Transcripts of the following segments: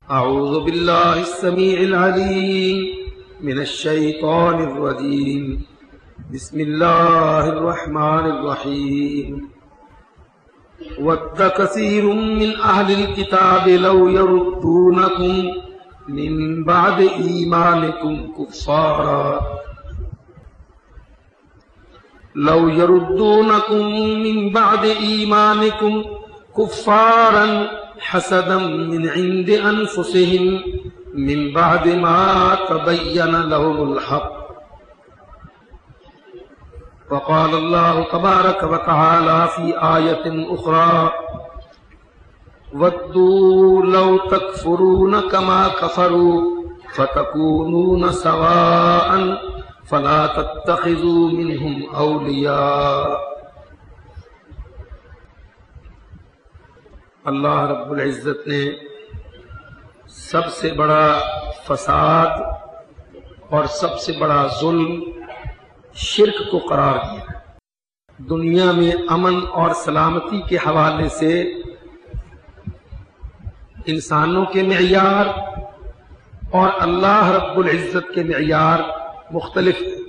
أعوذ بالله السميع العليم من الشيطان الرجيم. بسم الله الرحمن الرحيم. ود كثير من أهل الكتاب لو يردونكم من بعد إيمانكم كفارا حسدا من عند أنفسهم من بعد ما تبين لهم الحق. وقال الله تبارك وتعالى في آية أخرى: ودوا لو تكفرون كما كفروا فتكونون سواء فلا تتخذوا منهم أولياء. اللہ رب العزت نے سب سے بڑا فساد اور سب سے بڑا ظلم شرک کو قرار دیا. دنیا میں امن اور سلامتی کے حوالے سے انسانوں کے معیار اور اللہ رب العزت کے معیار مختلف ہیں.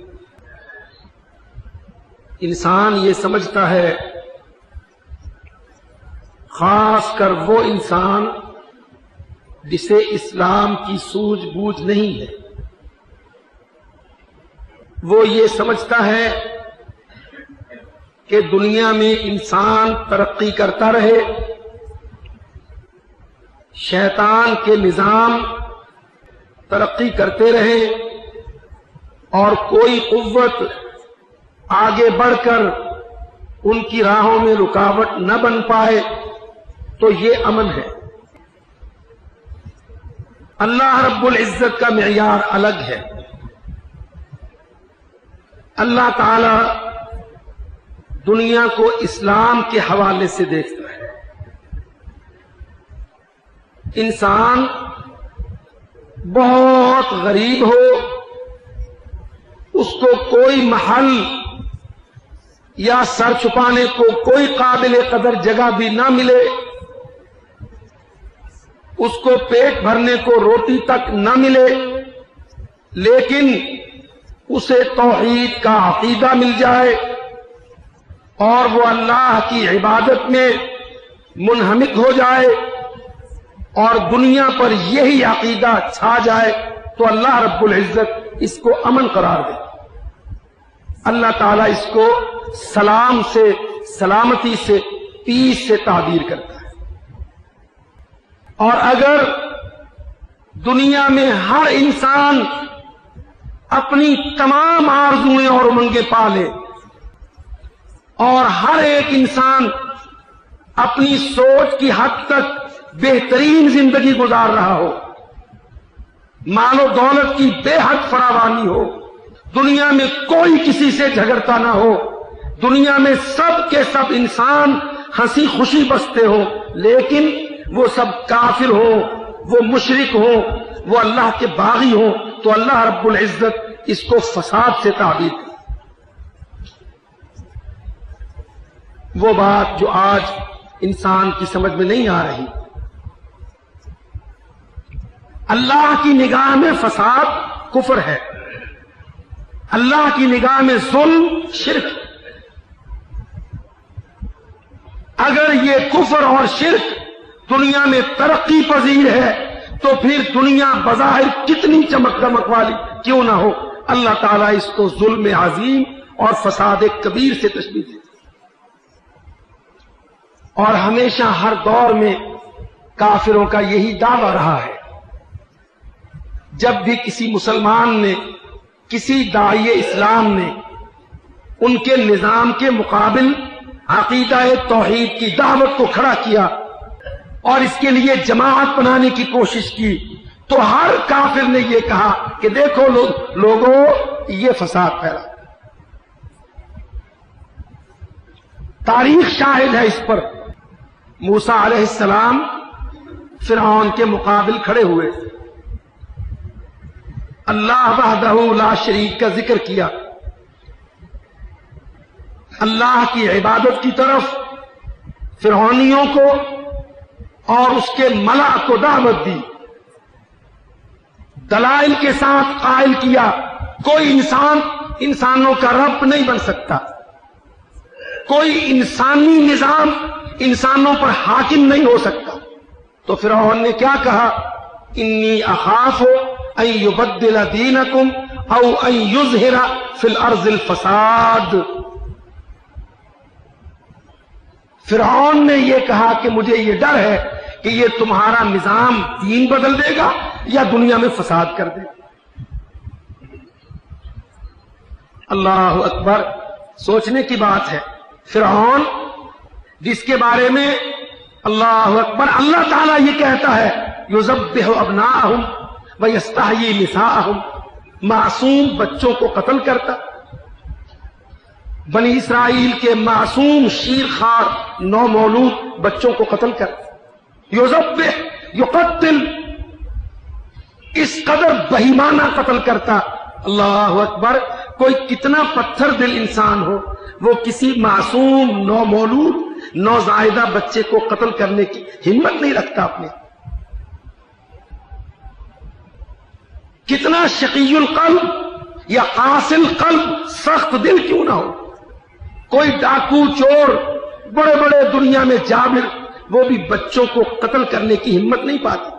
انسان یہ سمجھتا ہے، خاص کر وہ انسان جسے اسلام کی سوجھ بوجھ نہیں ہے، وہ یہ سمجھتا ہے کہ دنیا میں انسان ترقی کرتا رہے، شیطان کے نظام ترقی کرتے رہے اور کوئی قوت آگے بڑھ کر ان کی راہوں میں رکاوٹ نہ بن پائے، تو یہ امن ہے. اللہ رب العزت کا معیار الگ ہے. اللہ تعالی دنیا کو اسلام کے حوالے سے دیکھتا ہے. انسان بہت غریب ہو، اس کو کوئی محل یا سر چھپانے کو کوئی قابل قدر جگہ بھی نہ ملے، اس کو پیٹ بھرنے کو روٹی تک نہ ملے، لیکن اسے توحید کا عقیدہ مل جائے اور وہ اللہ کی عبادت میں منہمک ہو جائے اور دنیا پر یہی عقیدہ چھا جائے، تو اللہ رب العزت اس کو امن قرار دے. اللہ تعالیٰ اس کو سلام سے، سلامتی سے، پیس سے تعبیر کرتا ہے. اور اگر دنیا میں ہر انسان اپنی تمام آرزوئیں اور امنگیں پالے اور ہر ایک انسان اپنی سوچ کی حد تک بہترین زندگی گزار رہا ہو، مال و دولت کی بے حد فراوانی ہو، دنیا میں کوئی کسی سے جھگڑتا نہ ہو، دنیا میں سب کے سب انسان ہنسی خوشی بستے ہو، لیکن وہ سب کافر ہو، وہ مشرک ہو، وہ اللہ کے باغی ہو، تو اللہ رب العزت اس کو فساد سے تعبیر کرے. وہ بات جو آج انسان کی سمجھ میں نہیں آ رہی، اللہ کی نگاہ میں فساد کفر ہے، اللہ کی نگاہ میں ظلم شرک. اگر یہ کفر اور شرک دنیا میں ترقی پذیر ہے تو پھر دنیا بظاہر کتنی چمک دمک والی کیوں نہ ہو، اللہ تعالیٰ اس کو ظلم عظیم اور فساد کبیر سے تشبیہ دیتے. اور ہمیشہ ہر دور میں کافروں کا یہی دعویٰ رہا ہے. جب بھی کسی مسلمان نے، کسی داعی اسلام نے ان کے نظام کے مقابل عقیدہ توحید کی دعوت کو کھڑا کیا اور اس کے لیے جماعت بنانے کی کوشش کی، تو ہر کافر نے یہ کہا کہ دیکھو لوگوں یہ فساد پھیلا. تاریخ شاہد ہے اس پر. موسیٰ علیہ السلام فرعون کے مقابل کھڑے ہوئے، اللہ وحدہ لا شریک کا ذکر کیا، اللہ کی عبادت کی طرف فرعونیوں کو اور اس کے ملا کو دعوت دی دلائل کے ساتھ قائل کیا کوئی انسان انسانوں کا رب نہیں بن سکتا، کوئی انسانی نظام انسانوں پر حاکم نہیں ہو سکتا، تو فرعون نے کیا کہا؟ انی اخاف ان یبدل دینکم او ان یظہر فی الارض الفساد۔ فرعون نے یہ کہا کہ مجھے یہ ڈر ہے کہ یہ تمہارا نظام دین بدل دے گا یا دنیا میں فساد کر دے گا۔ اللہ اکبر، سوچنے کی بات ہے۔ فرعون جس کے بارے میں اللہ اکبر اللہ تعالیٰ یہ کہتا ہے یذبح ابناءہم ویستحیی نساءہم، معصوم بچوں کو قتل کرتا، بنی اسرائیل کے معصوم شیرخوار نومولود بچوں کو قتل کرتا، یذبح یقتل، اس قدر بہیمانہ قتل کرتا۔ اللہ اکبر، کوئی کتنا پتھر دل انسان ہو وہ کسی معصوم نومولود نوزائیدہ بچے کو قتل کرنے کی ہمت نہیں رکھتا اپنے۔ کتنا شقی القلب یا قاصل قلب سخت دل کیوں نہ ہو، کوئی ڈاکو چور بڑے بڑے دنیا میں جابر وہ بھی بچوں کو قتل کرنے کی ہمت نہیں پاتے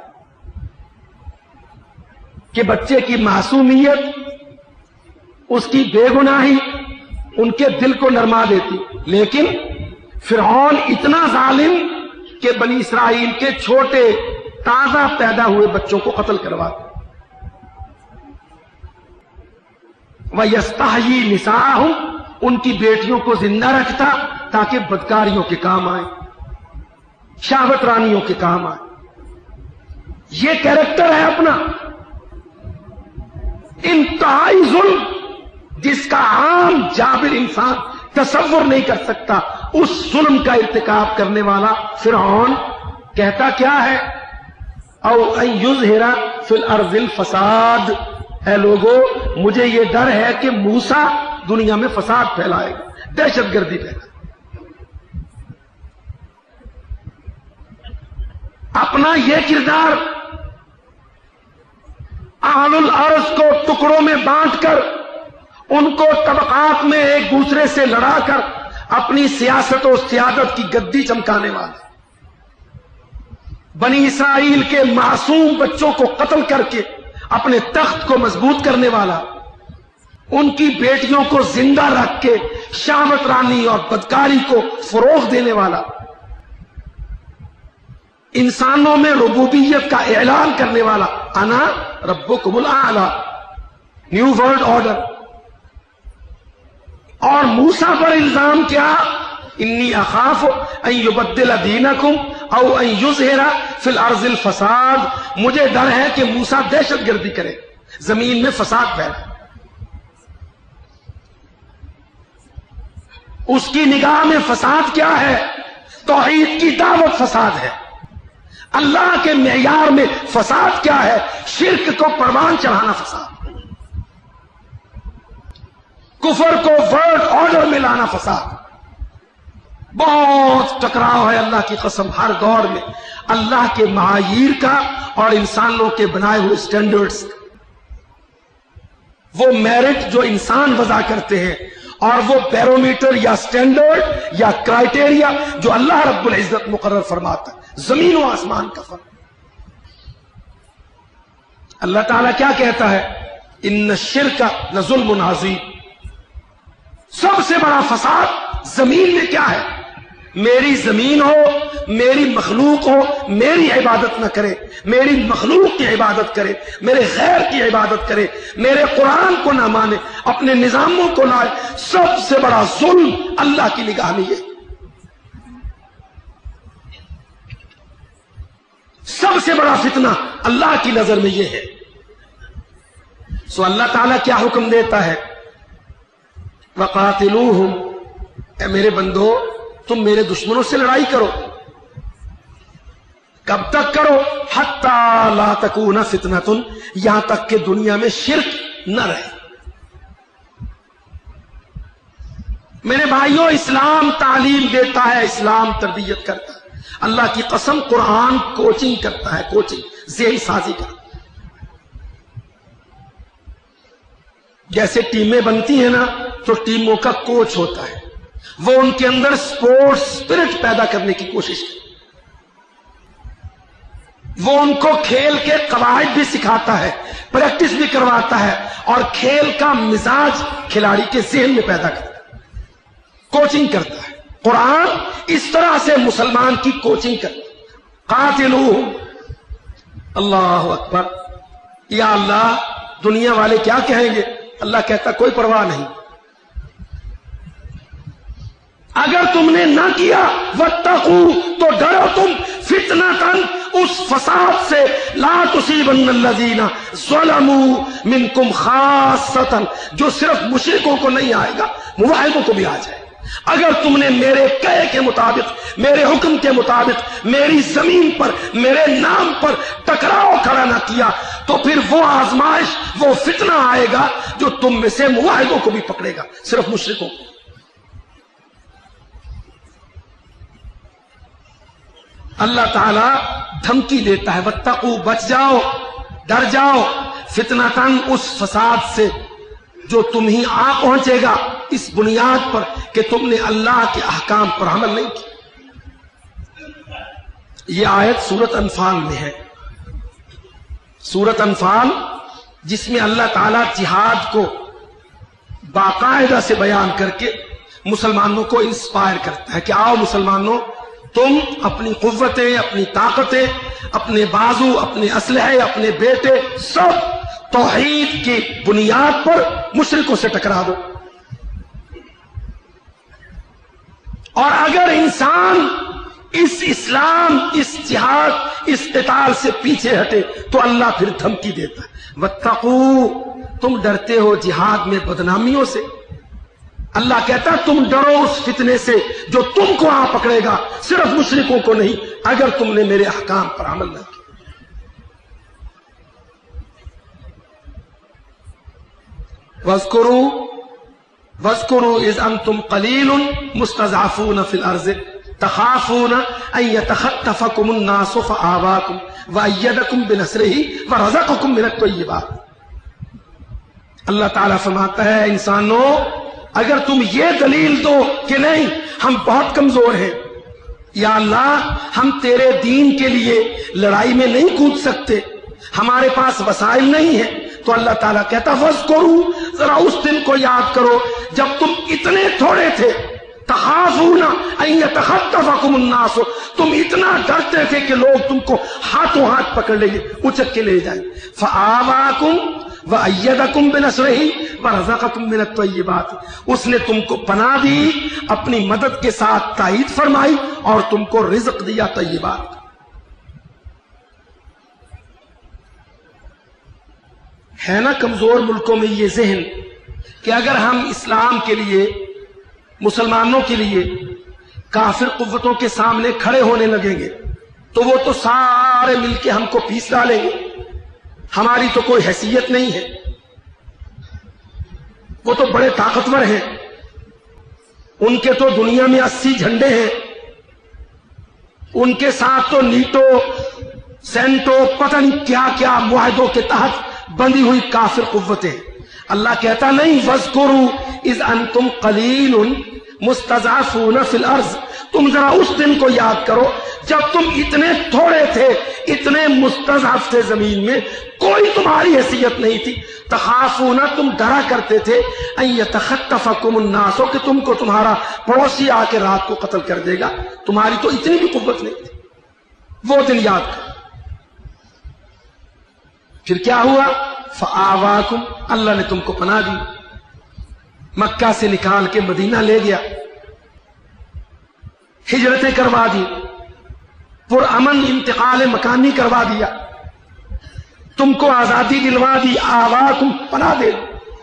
کہ بچے کی معصومیت، اس کی بے گناہی ان کے دل کو نرما دیتی۔ لیکن فرعون اتنا ظالم کہ بنی اسرائیل کے چھوٹے تازہ پیدا ہوئے بچوں کو قتل کرواتا، وَيَسْتَحْيِي نِسَاءَهُمْ، ان کی بیٹیوں کو زندہ رکھتا تاکہ بدکاریوں کے کام آئے، شہوت رانیوں کے کام آئے۔ یہ کیریکٹر ہے اپنا، انتہائی ظلم جس کا عام جابر انسان تصور نہیں کر سکتا، اس ظلم کا ارتکاب کرنے والا فرعون کہتا کیا ہے؟ او ان یظہر فی الارض الفساد، اے لوگو مجھے یہ ڈر ہے کہ موسیٰ دنیا میں فساد پھیلائے گا، دہشت گردی پھیلائے گا۔ اپنا یہ کردار اہل الارض کو ٹکڑوں میں بانٹ کر، ان کو طبقات میں ایک دوسرے سے لڑا کر اپنی سیاست و سیادت کی گدی چمکانے والے، بنی اسرائیل کے معصوم بچوں کو قتل کر کے اپنے تخت کو مضبوط کرنے والا، ان کی بیٹیوں کو زندہ رکھ کے شہوت رانی اور بدکاری کو فروغ دینے والا، انسانوں میں ربوبیت کا اعلان کرنے والا، انا ربکم الاعلی، نیو ورلڈ آرڈر۔ اور موسیٰ پر الزام کیا؟ انی اخاف ان یبدل دینکم او ان یظہر فی الارض الفساد، مجھے ڈر ہے کہ موسیٰ دہشت گردی کرے، زمین میں فساد پھیلائے۔ اس کی نگاہ میں فساد کیا ہے؟ توحید کی دعوت فساد ہے۔ اللہ کے معیار میں فساد کیا ہے؟ شرک کو پروان چڑھانا فساد، کفر کو ورلڈ آرڈر میں لانا فساد۔ بہت ٹکراؤ ہے اللہ کی قسم ہر دور میں اللہ کے معاییر کا اور انسانوں کے بنائے ہوئے سٹینڈرڈز کا۔ وہ میرٹ جو انسان وضع کرتے ہیں اور وہ بیرومیٹر یا سٹینڈرڈ یا کرائٹیریا جو اللہ رب العزت مقرر فرماتا ہے، زمین و آسمان کا فرق۔ اللہ تعالیٰ کیا کہتا ہے؟ ان الشرک لظلم عظیم، سب سے بڑا فساد زمین میں کیا ہے؟ میری زمین ہو، میری مخلوق ہو، میری عبادت نہ کرے، میری مخلوق کی عبادت کرے، میرے غیر کی عبادت کرے، میرے قرآن کو نہ مانے، اپنے نظاموں کو لائے، سب سے بڑا ظلم اللہ کی نگاہ میں یہ، سب سے بڑا فتنہ اللہ کی نظر میں یہ ہے۔ سو اللہ تعالیٰ کیا حکم دیتا ہے؟ وَقَاتِلُوهُمْ، اے میرے بندو تم میرے دشمنوں سے لڑائی کرو۔ کب تک کرو؟ حَتَّى لَا تَكُونَ فِتْنَةٌ، یہاں تک کہ دنیا میں شرک نہ رہے۔ میرے بھائیوں، اسلام تعلیم دیتا ہے، اسلام تربیت کرتا ہے۔ اللہ کی قسم قرآن کوچنگ کرتا ہے، کوچنگ ذہن سازی کرتا ہے۔ جیسے ٹیمیں بنتی ہیں نا تو ٹیموں کا کوچ ہوتا ہے، وہ ان کے اندر سپورٹس اسپرٹ پیدا کرنے کی کوشش کرتا ہے، وہ ان کو کھیل کے قواعد بھی سکھاتا ہے، پریکٹس بھی کرواتا ہے، اور کھیل کا مزاج کھلاڑی کے ذہن میں پیدا کرتا ہے، کوچنگ کرتا ہے۔ قرآن اس طرح سے مسلمان کی کوچنگ کرتا ہے۔ قاتلوہم، اللہ اکبر، یا اللہ دنیا والے کیا کہیں گے؟ اللہ کہتا کوئی پرواہ نہیں، اگر تم نے نہ کیا واتقوا، تو ڈرو تم فتنۃ، اس فساد سے، لا تصیبن الذین ظلموا منکم خاصۃ، جو صرف مشرکوں کو نہیں آئے گا، موحدوں کو بھی آ جائے۔ اگر تم نے میرے کہے کے مطابق، میرے حکم کے مطابق میری زمین پر میرے نام پر ٹکراؤ کھڑا نہ کیا، تو پھر وہ آزمائش، وہ فتنہ آئے گا جو تم میں سے موحدوں کو بھی پکڑے گا، صرف مشرکوں کو۔ اللہ تعالیٰ دھمکی دیتا ہے، واتقوا، بچ جاؤ، ڈر جاؤ، فتنۃ، اس فساد سے جو تمہیں آ پہنچے گا اس بنیاد پر کہ تم نے اللہ کے احکام پر عمل نہیں کیا۔ یہ آیت سورۃ انفال میں ہے، سورۃ انفال، جس میں اللہ تعالیٰ جہاد کو باقاعدہ سے بیان کر کے مسلمانوں کو انسپائر کرتا ہے کہ آؤ مسلمانوں، تم اپنی قوتیں، اپنی طاقتیں، اپنے بازو، اپنے اسلحے، اپنے بیٹے، سب توحید کی بنیاد پر مشرکوں سے ٹکرا دو۔ اور اگر انسان اس اسلام، اس جہاد، اس قتال سے پیچھے ہٹے تو اللہ پھر دھمکی دیتا ہے، واتقوا، تم ڈرتے ہو جہاد میں بدنامیوں سے، اللہ کہتا تم ڈرو اس فتنے سے جو تم کو آ پکڑے گا، صرف مشرکوں کو نہیں، اگر تم نے میرے احکام پر عمل نہ کیا۔ وَاذْكُرُوا إِذْ أَنْتُمْ قَلِيلٌ مُسْتَضْعَفُونَ فِي الْأَرْضِ تَخَافُونَ أَنْ يَتَخَطَّفَكُمُ النَّاسُ فَآوَاكُمْ وَأَيَّدَكُمْ بِنَصْرِهِ وَرَزَقَكُمْ مِنَ الطَّيِّبَاتِ۔ اللہ تعالیٰ فرماتا ہے انسانوں، اگر تم یہ دلیل دو کہ نہیں ہم بہت کمزور ہیں، یا اللہ ہم تیرے دین کے لیے لڑائی میں نہیں کود سکتے، ہمارے پاس وسائل نہیں ہیں، تو اللہ تعالیٰ کہتا وَاذْكُرُوا، ذرا اس دن کو یاد کرو جب تم اتنے تھوڑے تھے، تخافون ان یتخطفکم الناس، تم اتنا ڈرتے تھے کہ لوگ تم کو ہاتھوں ہاتھ پکڑ لیں گے، اچک کے لے جائیں، فآواکم وَأَيَّدَكُمْ بِنَصْرِهِ وَرَزَقَكُمْ مِنَ الطَّيِّبَاتِ، اس نے تم کو پناہ دی، اپنی مدد کے ساتھ تائید فرمائی، اور تم کو رزق دیا طیبات۔ ہے نا کمزور ملکوں میں یہ ذہن کہ اگر ہم اسلام کے لیے، مسلمانوں کے لیے کافر قوتوں کے سامنے کھڑے ہونے لگیں گے تو وہ تو سارے مل کے ہم کو پیس ڈالیں گے، ہماری تو کوئی حیثیت نہیں ہے، وہ تو بڑے طاقتور ہیں، ان کے تو دنیا میں 80 جھنڈے ہیں، ان کے ساتھ تو نیٹو، سینٹو، پتہ نہیں کیا کیا معاہدوں کے تحت بندی ہوئی کافر قوتیں۔ اللہ کہتا نہیں، وَاذْكُرُوا إِذْ أَنْتُمْ قَلِيلٌ مُسْتَضْعَفُونَ فِي الْأَرْضِ، تم ذرا اس دن کو یاد کرو جب تم اتنے تھوڑے تھے، اتنے مستضعف تھے، زمین میں کوئی تمہاری حیثیت نہیں تھی، تخافون، تم ڈرا کرتے تھے، ان یتخطفکم الناس، کہ تم کو تمہارا پڑوسی آ کے رات کو قتل کر دے گا، تمہاری تو اتنی بھی قوت نہیں تھی۔ وہ دن یاد کرو۔ پھر کیا ہوا؟ فآواکم، اللہ نے تم کو پناہ دی، مکہ سے نکال کے مدینہ لے گیا، ہجرتیں کروا دی، پرامن انتقال مکانی کروا دیا، تم کو آزادی دلوا دی، آواکم، پناہ دے۔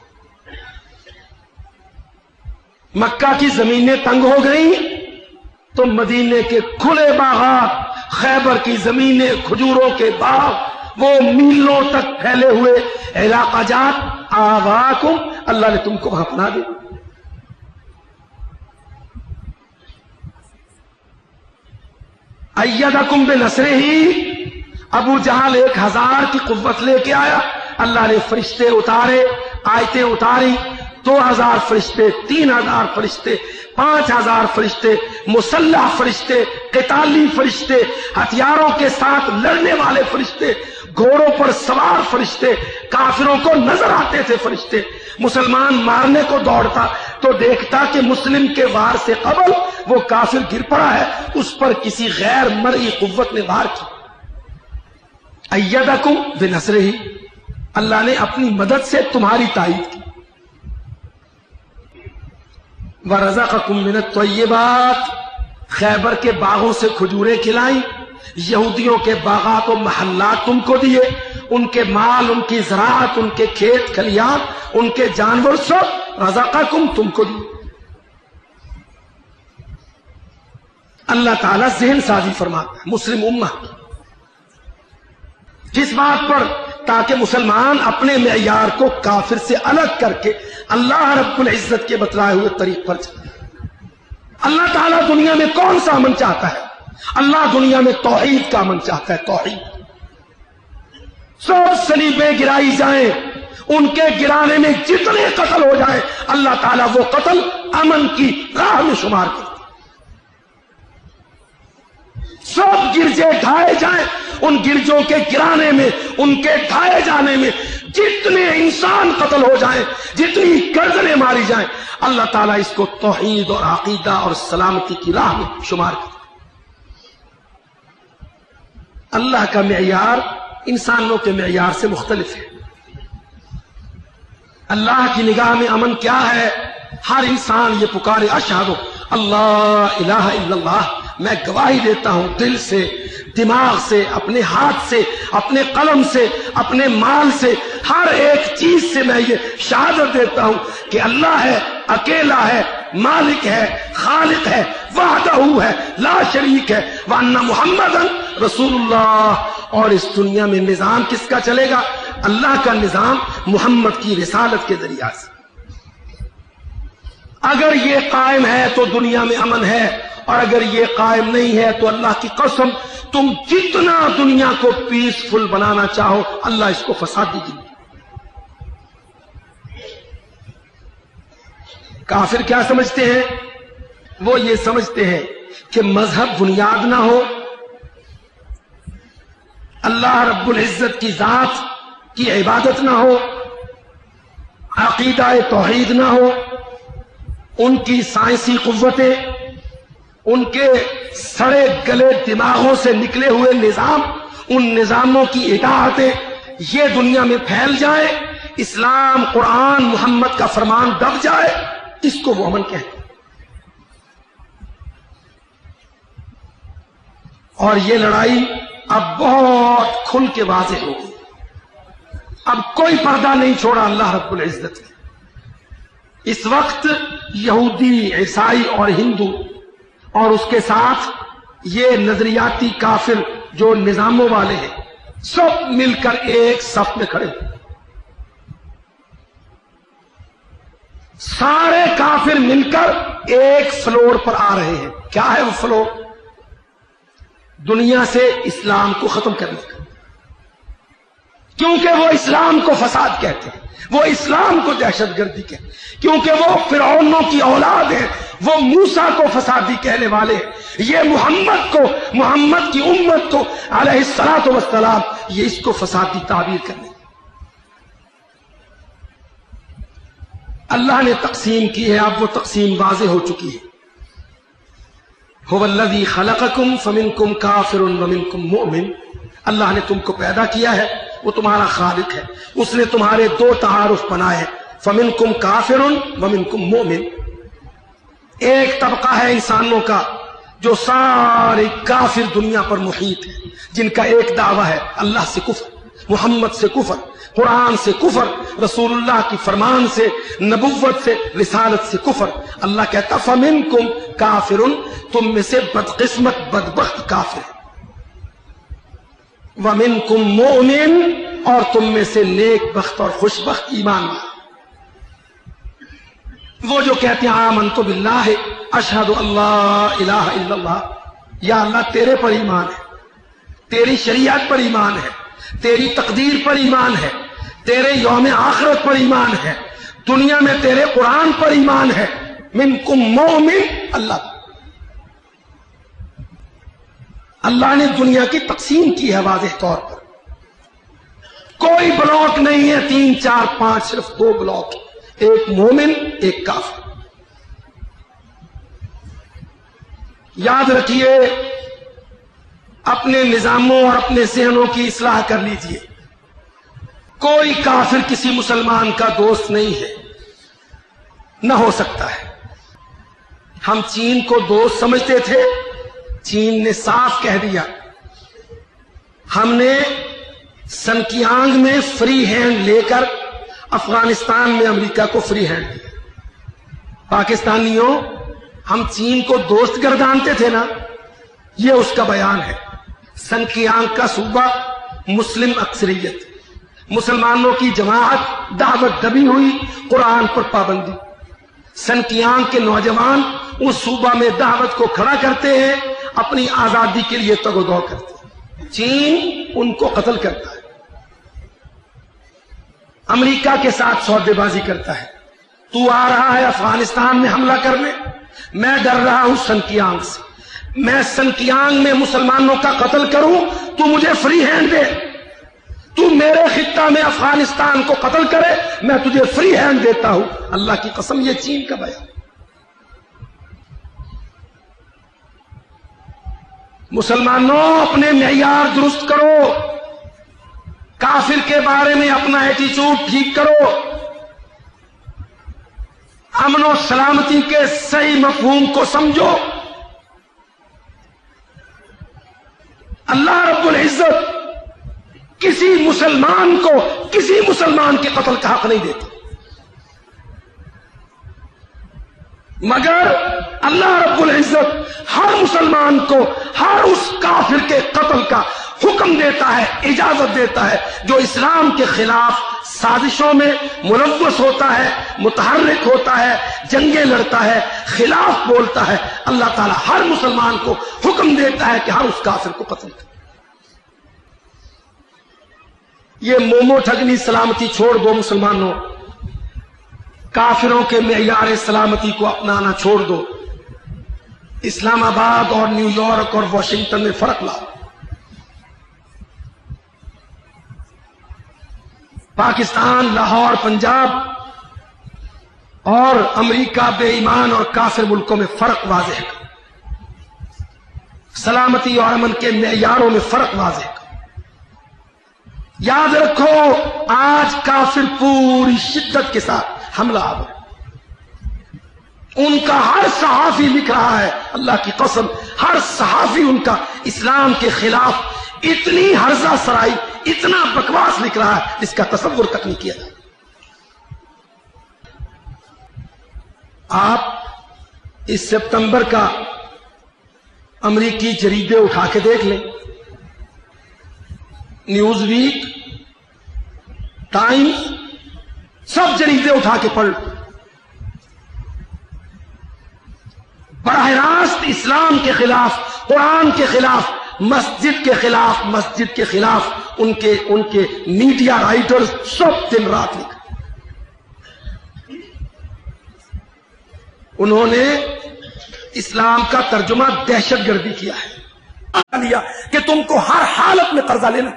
مکہ کی زمینیں تنگ ہو گئیں تو مدینے کے کھلے باغات، خیبر کی زمینیں، کھجوروں کے باغ، وہ میلوں تک پھیلے ہوئے علاقہ جات، آواکم، اللہ نے تم کو وہاں پناہ دی۔ ایدکم بنصرہ، ابو جہل 1000 کی قوت لے کے آیا، اللہ نے فرشتے اتارے، آیتیں اتاری 2000 فرشتے، 3000 فرشتے، 5000 فرشتے، مسلح فرشتے، قتالی فرشتے، ہتھیاروں کے ساتھ لڑنے والے فرشتے، گھوڑوں پر سوار فرشتے، کافروں کو نظر آتے تھے فرشتے۔ مسلمان مارنے کو دوڑتا تو دیکھتا کہ مسلم کے وار سے قبل وہ کافر گر پڑا ہے، اس پر کسی غیر مرئی قوت نے وار کی۔ ایدکم بنصرہ، اللہ نے اپنی مدد سے تمہاری تائید کی۔ وَرَزَقَكُم مِّنَ الطَّيِّبَاتِ، خیبر کے باغوں سے کھجوریں کھلائیں، یہودیوں کے باغات و محلات تم کو دیے، ان کے مال، ان کی زراعت، ان کے کھیت کھلیان، ان کے جانور سب رزقکم تم کو دیے۔ اللہ تعالیٰ ذہن سازی فرماتا ہے مسلم امہ کس بات پر؟ تاکہ مسلمان اپنے معیار کو کافر سے الگ کر کے اللہ رب العزت کے بتلائے ہوئے طریق پر چلے۔ اللہ تعالیٰ دنیا میں کون سا امن چاہتا ہے؟ اللہ دنیا میں توحید کا امن چاہتا ہے، توحید۔ سب صلیبیں گرائی جائیں، ان کے گرانے میں جتنے قتل ہو جائیں، اللہ تعالیٰ وہ قتل امن کی راہ میں شمار کرتا ہے۔ سب گرجے ڈھائے جائیں، ان گرجوں کے گرانے میں، ان کے ڈھائے جانے میں جتنے انسان قتل ہو جائیں، جتنی گردنیں ماری جائیں، اللہ تعالیٰ اس کو توحید اور عقیدہ اور سلامتی کی راہ میں شمار کرتا ہے۔ اللہ کا معیار انسانوں کے معیار سے مختلف ہے۔ اللہ کی نگاہ میں امن کیا ہے؟ ہر انسان یہ پکارے اشہد اللہ الہ الا اللہ، میں گواہی دیتا ہوں دل سے، دماغ سے، اپنے ہاتھ سے، اپنے قلم سے، اپنے مال سے، ہر ایک چیز سے میں یہ شہادت دیتا ہوں کہ اللہ ہے، اکیلا ہے، مالک ہے، خالق ہے، وحدہ ہے، لا شریک ہے، وان محمدًا رسول اللہ۔ اور اس دنیا میں نظام کس کا چلے گا؟ اللہ کا نظام محمد کی رسالت کے ذریعہ سے۔ اگر یہ قائم ہے تو دنیا میں امن ہے، اور اگر یہ قائم نہیں ہے تو اللہ کی قسم تم جتنا دنیا کو پیسفل بنانا چاہو، اللہ اس کو فسادی دے گی۔ کافر کیا سمجھتے ہیں؟ وہ یہ سمجھتے ہیں کہ مذہب بنیاد نہ ہو، اللہ رب العزت کی ذات کی عبادت نہ ہو، عقیدہ توحید نہ ہو، ان کی سائنسی قوتیں، ان کے سڑے گلے دماغوں سے نکلے ہوئے نظام، ان نظاموں کی اطاعتیں یہ دنیا میں پھیل جائے، اسلام، قرآن، محمد کا فرمان دب جائے، اس کو وہ امن کہتے ہیں۔ اور یہ لڑائی اب بہت کھل کے واضح ہو گئی، اب کوئی پردہ نہیں چھوڑا اللہ رب العزت نے۔ اس وقت یہودی، عیسائی اور ہندو اور اس کے ساتھ یہ نظریاتی کافر جو نظاموں والے ہیں، سب مل کر ایک صف میں کھڑے ہیں۔ سارے کافر مل کر ایک فلور پر آ رہے ہیں۔ کیا ہے وہ فلور؟ دنیا سے اسلام کو ختم کرنے کا، کیونکہ وہ اسلام کو فساد کہتے ہیں، وہ اسلام کو دہشت گردی کہتے ہیں، کیونکہ وہ فرعونوں کی اولاد ہیں، وہ موسیٰ کو فسادی کہنے والے ہیں، یہ محمد کو، محمد کی امت کو علیہ الصلاۃ والسلام، یہ اس کو فسادی تعبیر کرنے۔ اللہ نے تقسیم کی ہے، اب وہ تقسیم واضح ہو چکی ہے۔ هو الذی خلقکم فمنکم کافر ومنکم مؤمن، اللہ نے تم کو پیدا کیا ہے، وہ تمہارا خالق ہے، اس نے تمہارے دو تعارف بنائے، فمنکم کافر ومنکم مؤمن۔ ایک طبقہ ہے انسانوں کا جو سارے کافر دنیا پر محیط ہے، جن کا ایک دعویٰ ہے اللہ سے کفر، محمد سے کفر، قرآن سے کفر، رسول اللہ کی فرمان سے، نبوت سے، رسالت سے کفر۔ اللہ کہتا فمنکم کافر، تم میں سے بدقسمت بدبخت کافر ہے، ومنکم مؤمن، اور تم میں سے نیک بخت اور خوش بخت ایمان والے۔ وہ جو کہتے ہیں آمنت باللہ اشہد اللہ الہ الا اللہ، یا اللہ تیرے پر ایمان ہے، تیری شریعت پر ایمان ہے، تیری تقدیر پر ایمان ہے، تیرے یوم آخرت پر ایمان ہے، دنیا میں تیرے قرآن پر ایمان ہے، منکم مومن، اللہ نے دنیا کی تقسیم کی ہے واضح طور پر. کوئی بلاک نہیں ہے 3 4 5، صرف 2 بلاک، ایک مومن ایک کافر. یاد رکھیے، اپنے نظاموں اور اپنے ذہنوں کی اصلاح کر لیجئے. کوئی کافر کسی مسلمان کا دوست نہیں ہے، نہ ہو سکتا ہے. ہم چین کو دوست سمجھتے تھے، چین نے صاف کہہ دیا. ہم نے سنکیانگ میں فری ہینڈ لے کر افغانستان میں امریکہ کو فری ہینڈ دیا. پاکستانیوں، ہم چین کو دوست گردانتے تھے نا، یہ اس کا بیان ہے. سنکیانگ کا صوبہ مسلم اکثریت، مسلمانوں کی جماعت، دعوت دبی ہوئی، قرآن پر پابندی. سنکیانگ کے نوجوان اس صوبہ میں دعوت کو کھڑا کرتے ہیں، اپنی آزادی کے لیے تگ و دو کرتے ہیں. چین ان کو قتل کرتا ہے، امریکہ کے ساتھ سودے بازی کرتا ہے. تو آ رہا ہے افغانستان میں حملہ کرنے، میں ڈر رہا ہوں سنکیانگ سے. میں سنکیانگ میں مسلمانوں کا قتل کروں، تو مجھے فری ہینڈ دے. تو میرے خطہ میں افغانستان کو قتل کرے، میں تجھے فری ہینڈ دیتا ہوں. اللہ کی قسم، یہ چین کا بیان. مسلمانوں، اپنے معیار درست کرو، کافر کے بارے میں اپنا ایٹیچیوڈ ٹھیک کرو، امن و سلامتی کے صحیح مفہوم کو سمجھو. اللہ رب العزت کسی مسلمان کو کسی مسلمان کے قتل کا حق نہیں دیتا، مگر اللہ رب العزت ہر مسلمان کو ہر اس کافر کے قتل کا حکم دیتا ہے، اجازت دیتا ہے، جو اسلام کے خلاف سازشوں میں ملوث ہوتا ہے، متحرک ہوتا ہے، جنگیں لڑتا ہے، خلاف بولتا ہے. اللہ تعالیٰ ہر مسلمان کو حکم دیتا ہے کہ ہر اس کافر کو قتل کرے. یہ مومو ٹھگنی سلامتی چھوڑ دو مسلمانوں، کافروں کے معیار سلامتی کو اپنانا چھوڑ دو. اسلام آباد اور نیو یارک اور واشنگٹن میں فرق لاؤ. پاکستان، لاہور، پنجاب اور امریکہ بے ایمان اور کافر ملکوں میں فرق واضح ہے. سلامتی اور امن کے معیاروں میں فرق واضح ہے. یاد رکھو، آج کافر پوری شدت کے ساتھ حملہ آور. ان کا ہر صحافی لکھ رہا ہے، اللہ کی قسم، ہر صحافی ان کا اسلام کے خلاف اتنی ہرزہ سرائی، اتنا بکواس لکھ رہا ہے جس کا تصور تک نہیں کیا جائے. آپ اس سپتمبر کا امریکی جریدے اٹھا کے دیکھ لیں، نیوز ویک، ٹائمز، سب جریدے اٹھا کے پڑھ لو. براہ راست اسلام کے خلاف، قرآن کے خلاف، مسجد کے خلاف، مسجد کے خلاف ان کے میڈیا رائٹرز سب دن رات لکھا. انہوں نے اسلام کا ترجمہ دہشت گردی کیا ہے، کہ تم کو ہر حالت میں قرضہ لینا،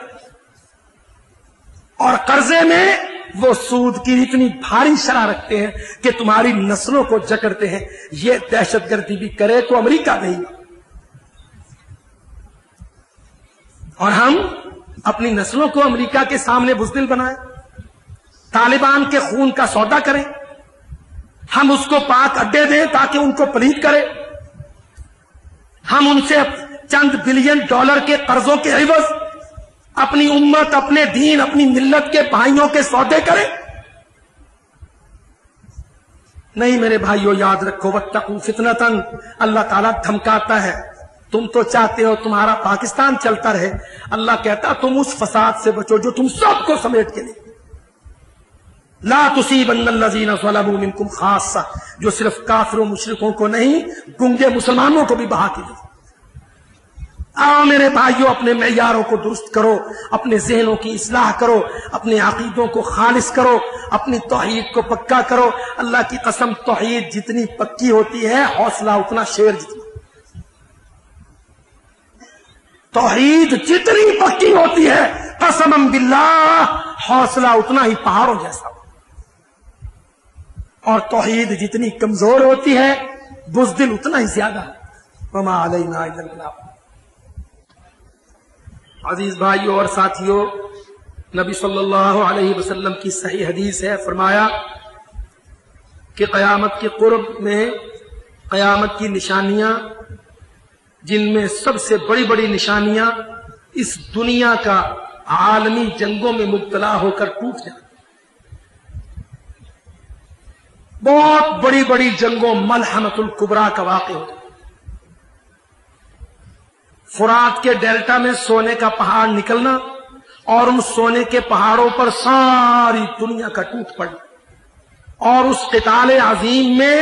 اور قرضے میں وہ سود کی اتنی بھاری شرح رکھتے ہیں کہ تمہاری نسلوں کو جکڑتے ہیں. یہ دہشت گردی بھی کرے تو امریکہ نہیں، اور ہم اپنی نسلوں کو امریکہ کے سامنے بزدل بنائیں، طالبان کے خون کا سودا کریں، ہم اس کو پاک اڈے دیں تاکہ ان کو پلیت کرے، ہم ان سے چند بلین ڈالر کے قرضوں کے عوض اپنی امت، اپنے دین، اپنی ملت کے بھائیوں کے سودے کریں. نہیں میرے بھائیوں، یاد رکھو، واتقوا فتنۃ، اللہ تعالیٰ دھمکاتا ہے. تم تو چاہتے ہو تمہارا پاکستان چلتا رہے، اللہ کہتا تم اس فساد سے بچو جو تم سب کو سمیٹ کے لے. لا تصیبن الذین ظلموا منکم خاصہ، جو صرف کافروں مشرکوں کو نہیں، گنگے مسلمانوں کو بھی بہا کے لے. آؤ میرے بھائیوں، اپنے معیاروں کو درست کرو، اپنے ذہنوں کی اصلاح کرو، اپنے عقیدوں کو خالص کرو، اپنی توحید کو پکا کرو۔ اللہ کی قسم، توحید جتنی پکی ہوتی ہے حوصلہ اتنا شیر جتنا، توحید جتنی پکی ہوتی ہے قسم باللہ حوصلہ اتنا ہی پہاڑوں جیسا، اور توحید جتنی کمزور ہوتی ہے بزدل اتنا ہی زیادہ۔ وما علینا الا البلاغ۔ عزیز بھائیوں اور ساتھیوں، نبی صلی اللہ علیہ وسلم کی صحیح حدیث ہے، فرمایا کہ قیامت کے قرب میں قیامت کی نشانیاں، جن میں سب سے بڑی بڑی نشانیاں اس دنیا کا عالمی جنگوں میں مبتلا ہو کر ٹوٹ جائے۔ بہت بڑی بڑی جنگوں، ملحمۃ الکبریٰ کا واقع ہو جائے۔ فرات کے ڈیلٹا میں سونے کا پہاڑ نکلنا اور ان سونے کے پہاڑوں پر ساری دنیا کا ٹوٹ پڑنا، اور اس قتال عظیم میں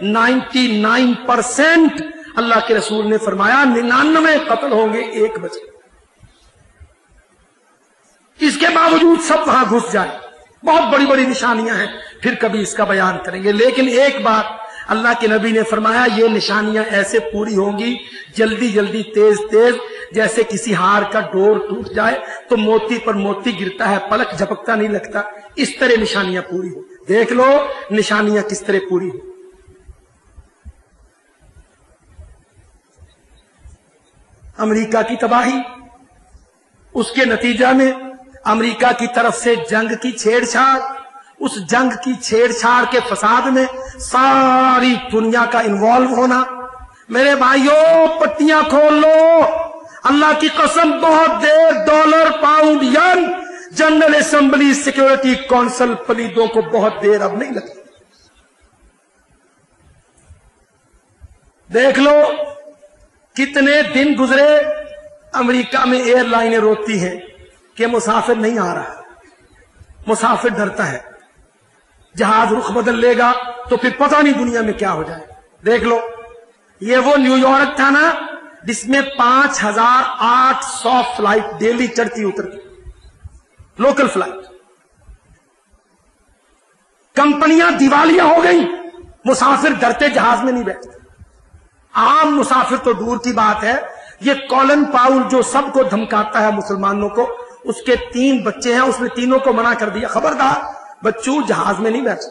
99% اللہ کے رسول نے فرمایا 99 قتل ہوں گے، ایک بچے۔ اس کے باوجود سب وہاں گھس جائے۔ بہت بڑی بڑی نشانیاں ہیں، پھر کبھی اس کا بیان کریں گے، لیکن ایک بات اللہ کے نبی نے فرمایا، یہ نشانیاں ایسے پوری ہوں گی جلدی جلدی، تیز تیز، جیسے کسی ہار کا ڈور ٹوٹ جائے تو موتی پر موتی گرتا ہے، پلک جھپکتا نہیں لگتا، اس طرح نشانیاں پوری ہو۔ دیکھ لو نشانیاں کس طرح پوری ہو۔ امریکہ کی تباہی، اس کے نتیجہ میں امریکہ کی طرف سے جنگ کی چھیڑ چھاڑ، اس جنگ کی چھیڑ چھاڑ کے فساد میں ساری دنیا کا انوالو ہونا۔ میرے بھائیوں پٹیاں کھول لو، اللہ کی قسم بہت دیر dollar, pound, yen, general assembly, security council, پلیدوں کو بہت دیر اب نہیں لگی۔ دیکھ لو کتنے دن گزرے، امریکہ میں ایئر لائنیں روتی ہیں کہ مسافر نہیں آ رہا، مسافر ڈرتا ہے، جہاز رخ بدل لے گا تو پھر پتہ نہیں دنیا میں کیا ہو جائے۔ دیکھ لو یہ وہ نیو یارک تھا نا جس میں 5800 فلائٹ ڈیلی چڑھتی اترتی، لوکل فلائٹ۔ کمپنیاں دیوالیاں ہو گئی، مسافر ڈرتے جہاز میں نہیں بیٹھتے۔ عام مسافر تو دور کی بات ہے، یہ کولن پاؤل جو سب کو دھمکاتا ہے مسلمانوں کو، اس کے 3 بچے ہیں، اس نے تینوں کو منع کر دیا، خبردار بچوں جہاز میں نہیں بیٹھ،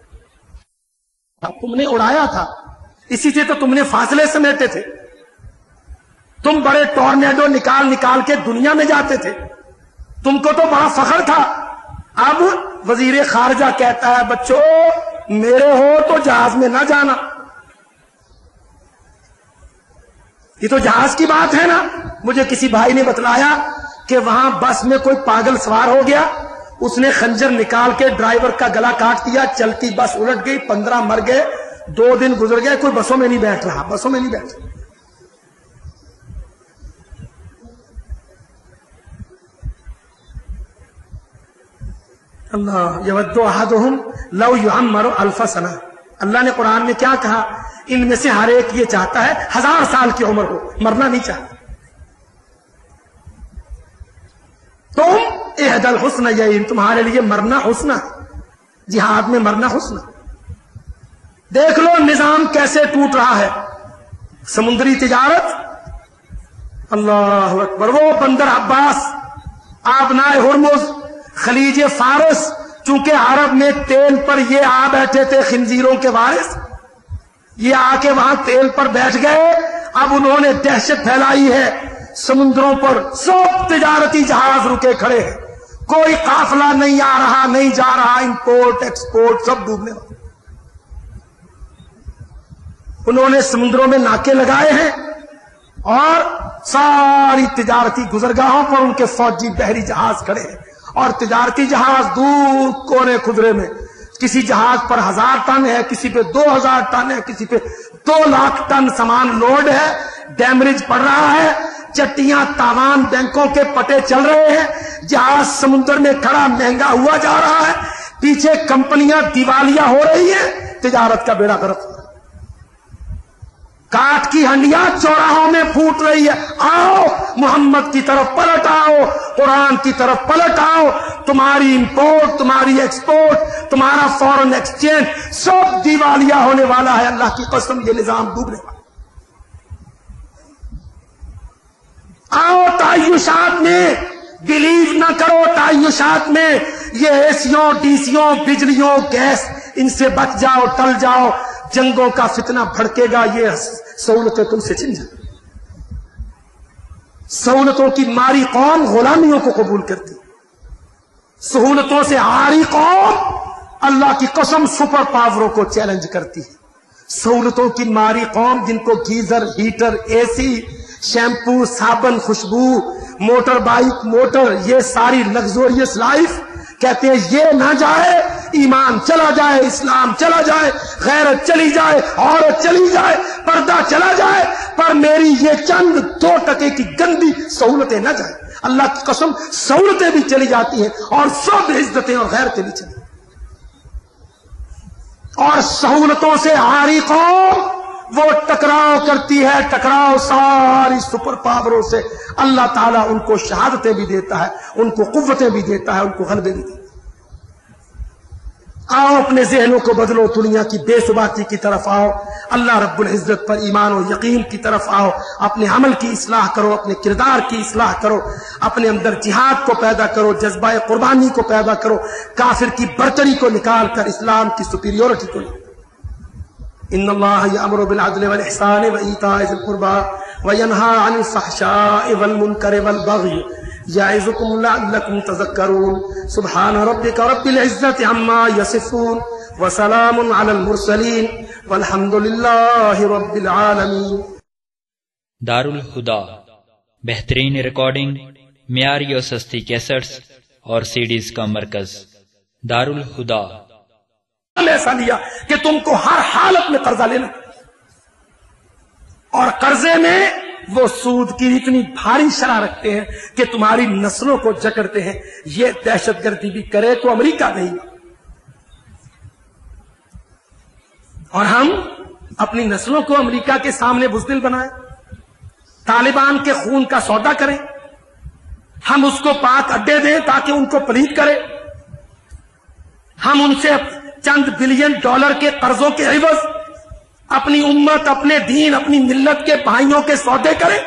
تم نے اڑایا تھا، اسی سے تو تم نے فاصلے سمیٹے تھے، تم بڑے ٹورنیڈو نکال نکال کے دنیا میں جاتے تھے، تم کو تو بڑا فخر تھا۔ اب وزیر خارجہ کہتا ہے بچوں میرے ہو تو جہاز میں نہ جانا۔ یہ تو جہاز کی بات ہے نا۔ مجھے کسی بھائی نے بتلایا کہ وہاں بس میں کوئی پاگل سوار ہو گیا، اس نے خنجر نکال کے ڈرائیور کا گلا کاٹ دیا، چلتی بس الٹ گئی، 15 مر گئے، 2 دن گزر گئے، کوئی بسوں میں نہیں بیٹھ رہا، بسوں میں نہیں بیٹھ رہا۔ اللہ یود احدہم لو یعمر 1000 سنہ۔ اللہ نے قرآن میں کیا کہا؟ ان میں سے ہر ایک یہ چاہتا ہے 1000 سال کی عمر ہو، مرنا نہیں چاہتا۔ تم احد الحسنیین، تمہارے لیے مرنا حسن ہے، جہاد میں مرنا حسن ہے۔ دیکھ لو نظام کیسے ٹوٹ رہا ہے، سمندری تجارت، اللہ اکبر، وہ بندر عباس، آبنائے ہرمز، خلیج فارس، چونکہ عرب میں تیل پر یہ آ بیٹھے تھے خنزیروں کے وارث، یہ آ کے وہاں تیل پر بیٹھ گئے، اب انہوں نے دہشت پھیلائی ہے، سمندروں پر سب تجارتی جہاز رکے کھڑے ہیں، کوئی قافلہ نہیں آ رہا، نہیں جا رہا، امپورٹ ایکسپورٹ سب ڈوبنے والے۔ انہوں نے سمندروں میں ناکے لگائے ہیں اور ساری تجارتی گزرگاہوں پر ان کے فوجی بحری جہاز کھڑے ہیں، اور تجارتی جہاز دور کونے خدرے میں، کسی جہاز پر 1000 ٹن ہے، کسی پہ 2000 ٹن ہے، کسی پہ 2 لاکھ ٹن سامان لوڈ ہے، ڈیمریج پڑ رہا ہے، چٹیاں تاوان بینکوں کے پٹے چل رہے ہیں، جہاز سمندر میں کھڑا مہنگا ہوا جا رہا ہے، پیچھے کمپنیاں دیوالیاں ہو رہی ہیں، تجارت کا بیڑا غرق۔ کاٹ کی ہنڈیاں چوراہوں میں پھوٹ رہی ہے. آؤ محمد کی طرف پلٹ آؤ, قرآن کی طرف پلٹ آؤ. تمہاری امپورٹ, تمہاری ایکسپورٹ, تمہارا فورن ایکسچینج سب دیوالیہ ہونے والا ہے. اللہ کی قسم یہ نظام ڈوبنے والا. آؤ تعیشات میں بلیو نہ کرو, تعیشات میں یہ ایسیوں ڈیسیوں بجلیوں گیس ان سے بچ جاؤ, ٹل جاؤ. جنگوں کا فتنہ بھڑکے گا, یہ سہولتیں تم سے چھن جائیں. سہولتوں کی ماری قوم غلامیوں کو قبول کرتی, سہولتوں سے عاری قوم اللہ کی قسم سپر پاوروں کو چیلنج کرتی ہے. سہولتوں کی ماری قوم جن کو geyser, heater, A C, shampoo, صابن, خوشبو, موٹر بائک, موٹر, یہ ساری لگزوریس لائف کہتے ہیں یہ نہ جائے, ایمان چلا جائے, اسلام چلا جائے, غیرت چلی جائے, عورت چلی جائے, پردہ چلا جائے, پر میری یہ چند 2% کی گندی سہولتیں نہ جائیں. اللہ کی قسم سہولتیں بھی چلی جاتی ہیں اور سب عزتیں اور غیرتیں بھی چلی. اور سہولتوں سے عاری قوم وہ ٹکراؤ کرتی ہے, ٹکراؤ ساری سپر پاوروں سے. اللہ تعالیٰ ان کو شہادتیں بھی دیتا ہے, ان کو قوتیں بھی دیتا ہے, ان کو غلبے بھی دیتا ہے. آؤ اپنے ذہنوں کو بدلو, دنیا کی بے ثباتی کی طرف آؤ, اللہ رب العزت پر ایمان و یقین کی طرف آؤ. اپنے عمل کی اصلاح کرو, اپنے کردار کی اصلاح کرو, اپنے اندر جہاد کو پیدا کرو, جذبہ قربانی کو پیدا کرو, کافر کی برتری کو نکال کر اسلام کی سپیریورٹی کو. ان اللہ یامر بالعدل والاحسان وایتاء ذی القربى وینہی عن الفحشاء والمنکر والبغی یعظکم لعلکم تذکرون. سبحان ربک رب العزۃ عما یصفون وسلام علی المرسلین والحمد للہ رب العالمین. دارالہدا بہترین ریکارڈنگ, معیاری اور سستی کیسٹس اور سیڈیز کا مرکز. دارالہدا. ایسا لیا کہ تم کو ہر حالت میں قرضہ لینا, اور قرضے میں وہ سود کی اتنی بھاری شرح رکھتے ہیں کہ تمہاری نسلوں کو جکڑتے ہیں. یہ دہشت گردی بھی کرے تو امریکہ نہیں, اور ہم اپنی نسلوں کو امریکہ کے سامنے بزدل بنائیں, طالبان کے خون کا سودا کریں, ہم اس کو پاک اڈے دیں تاکہ ان کو پلید کرے, ہم ان سے چند بلین ڈالر کے قرضوں کے عوض اپنی امت, اپنے دین, اپنی ملت کے بھائیوں کے سودے کریں.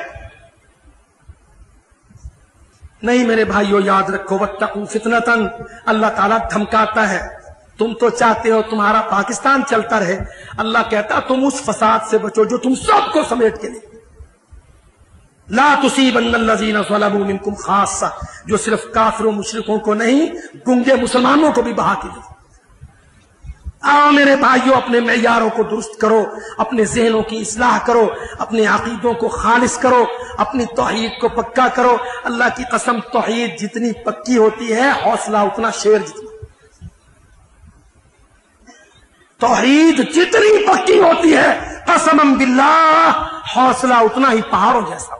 نہیں میرے بھائیوں, یاد رکھو واتقوا فتنۃ, اللہ تعالیٰ دھمکاتا ہے. تم تو چاہتے ہو تمہارا پاکستان چلتا رہے, اللہ کہتا تم اس فساد سے بچو جو تم سب کو سمیٹ کے لے. لا تصیبن الذین ظلموا منکم خاصہ, جو صرف کافروں مشرکوں کو نہیں گنگے مسلمانوں کو بھی بہا کے دے. آؤ میرے بھائیوں, اپنے معیاروں کو درست کرو, اپنے ذہنوں کی اصلاح کرو, اپنے عقیدوں کو خالص کرو, اپنی توحید کو پکا کرو. اللہ کی قسم توحید جتنی پکی ہوتی ہے حوصلہ اتنا شیر جتنا. توحید جتنی پکی ہوتی ہے قسم باللہ حوصلہ اتنا ہی پہاڑوں جیسا.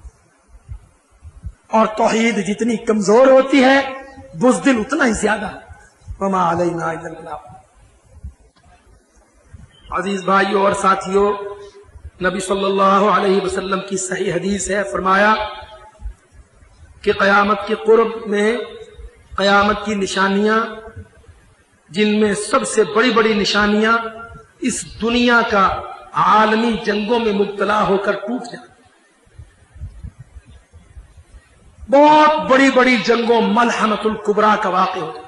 اور توحید جتنی کمزور ہوتی ہے بزدل اتنا ہی زیادہ. وما علینا الا البلاغ. عزیز بھائیوں اور ساتھیوں, نبی صلی اللہ علیہ وسلم کی صحیح حدیث ہے, فرمایا کہ قیامت کے قرب میں قیامت کی نشانیاں, جن میں سب سے بڑی بڑی نشانیاں اس دنیا کا عالمی جنگوں میں مبتلا ہو کر ٹوٹ جائے. بہت بڑی بڑی جنگوں, ملحمۃ الکبریٰ کا واقع ہو جائے.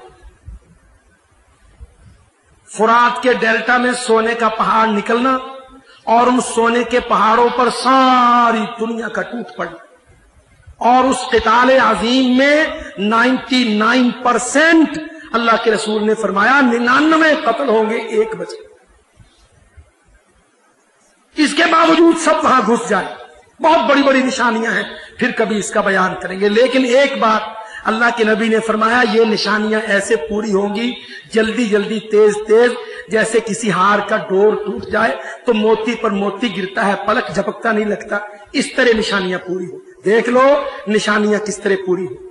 فرات کے ڈیلٹا میں سونے کا پہاڑ نکلنا اور ان سونے کے پہاڑوں پر ساری دنیا کا ٹوٹ پڑنا, اور اس قتال عظیم میں 99% اللہ کے رسول نے فرمایا 99 قتل ہوں گے, ایک بچے. اس کے باوجود سب وہاں گھس جائے. بہت بڑی بڑی نشانیاں ہیں, پھر کبھی اس کا بیان کریں گے. لیکن ایک بات اللہ کے نبی نے فرمایا, یہ نشانیاں ایسے پوری ہوں گی جلدی جلدی, تیز تیز, جیسے کسی ہار کا ڈور ٹوٹ جائے تو موتی پر موتی گرتا ہے, پلک جھپکتا نہیں لگتا. اس طرح نشانیاں پوری ہو. دیکھ لو نشانیاں کس طرح پوری ہو.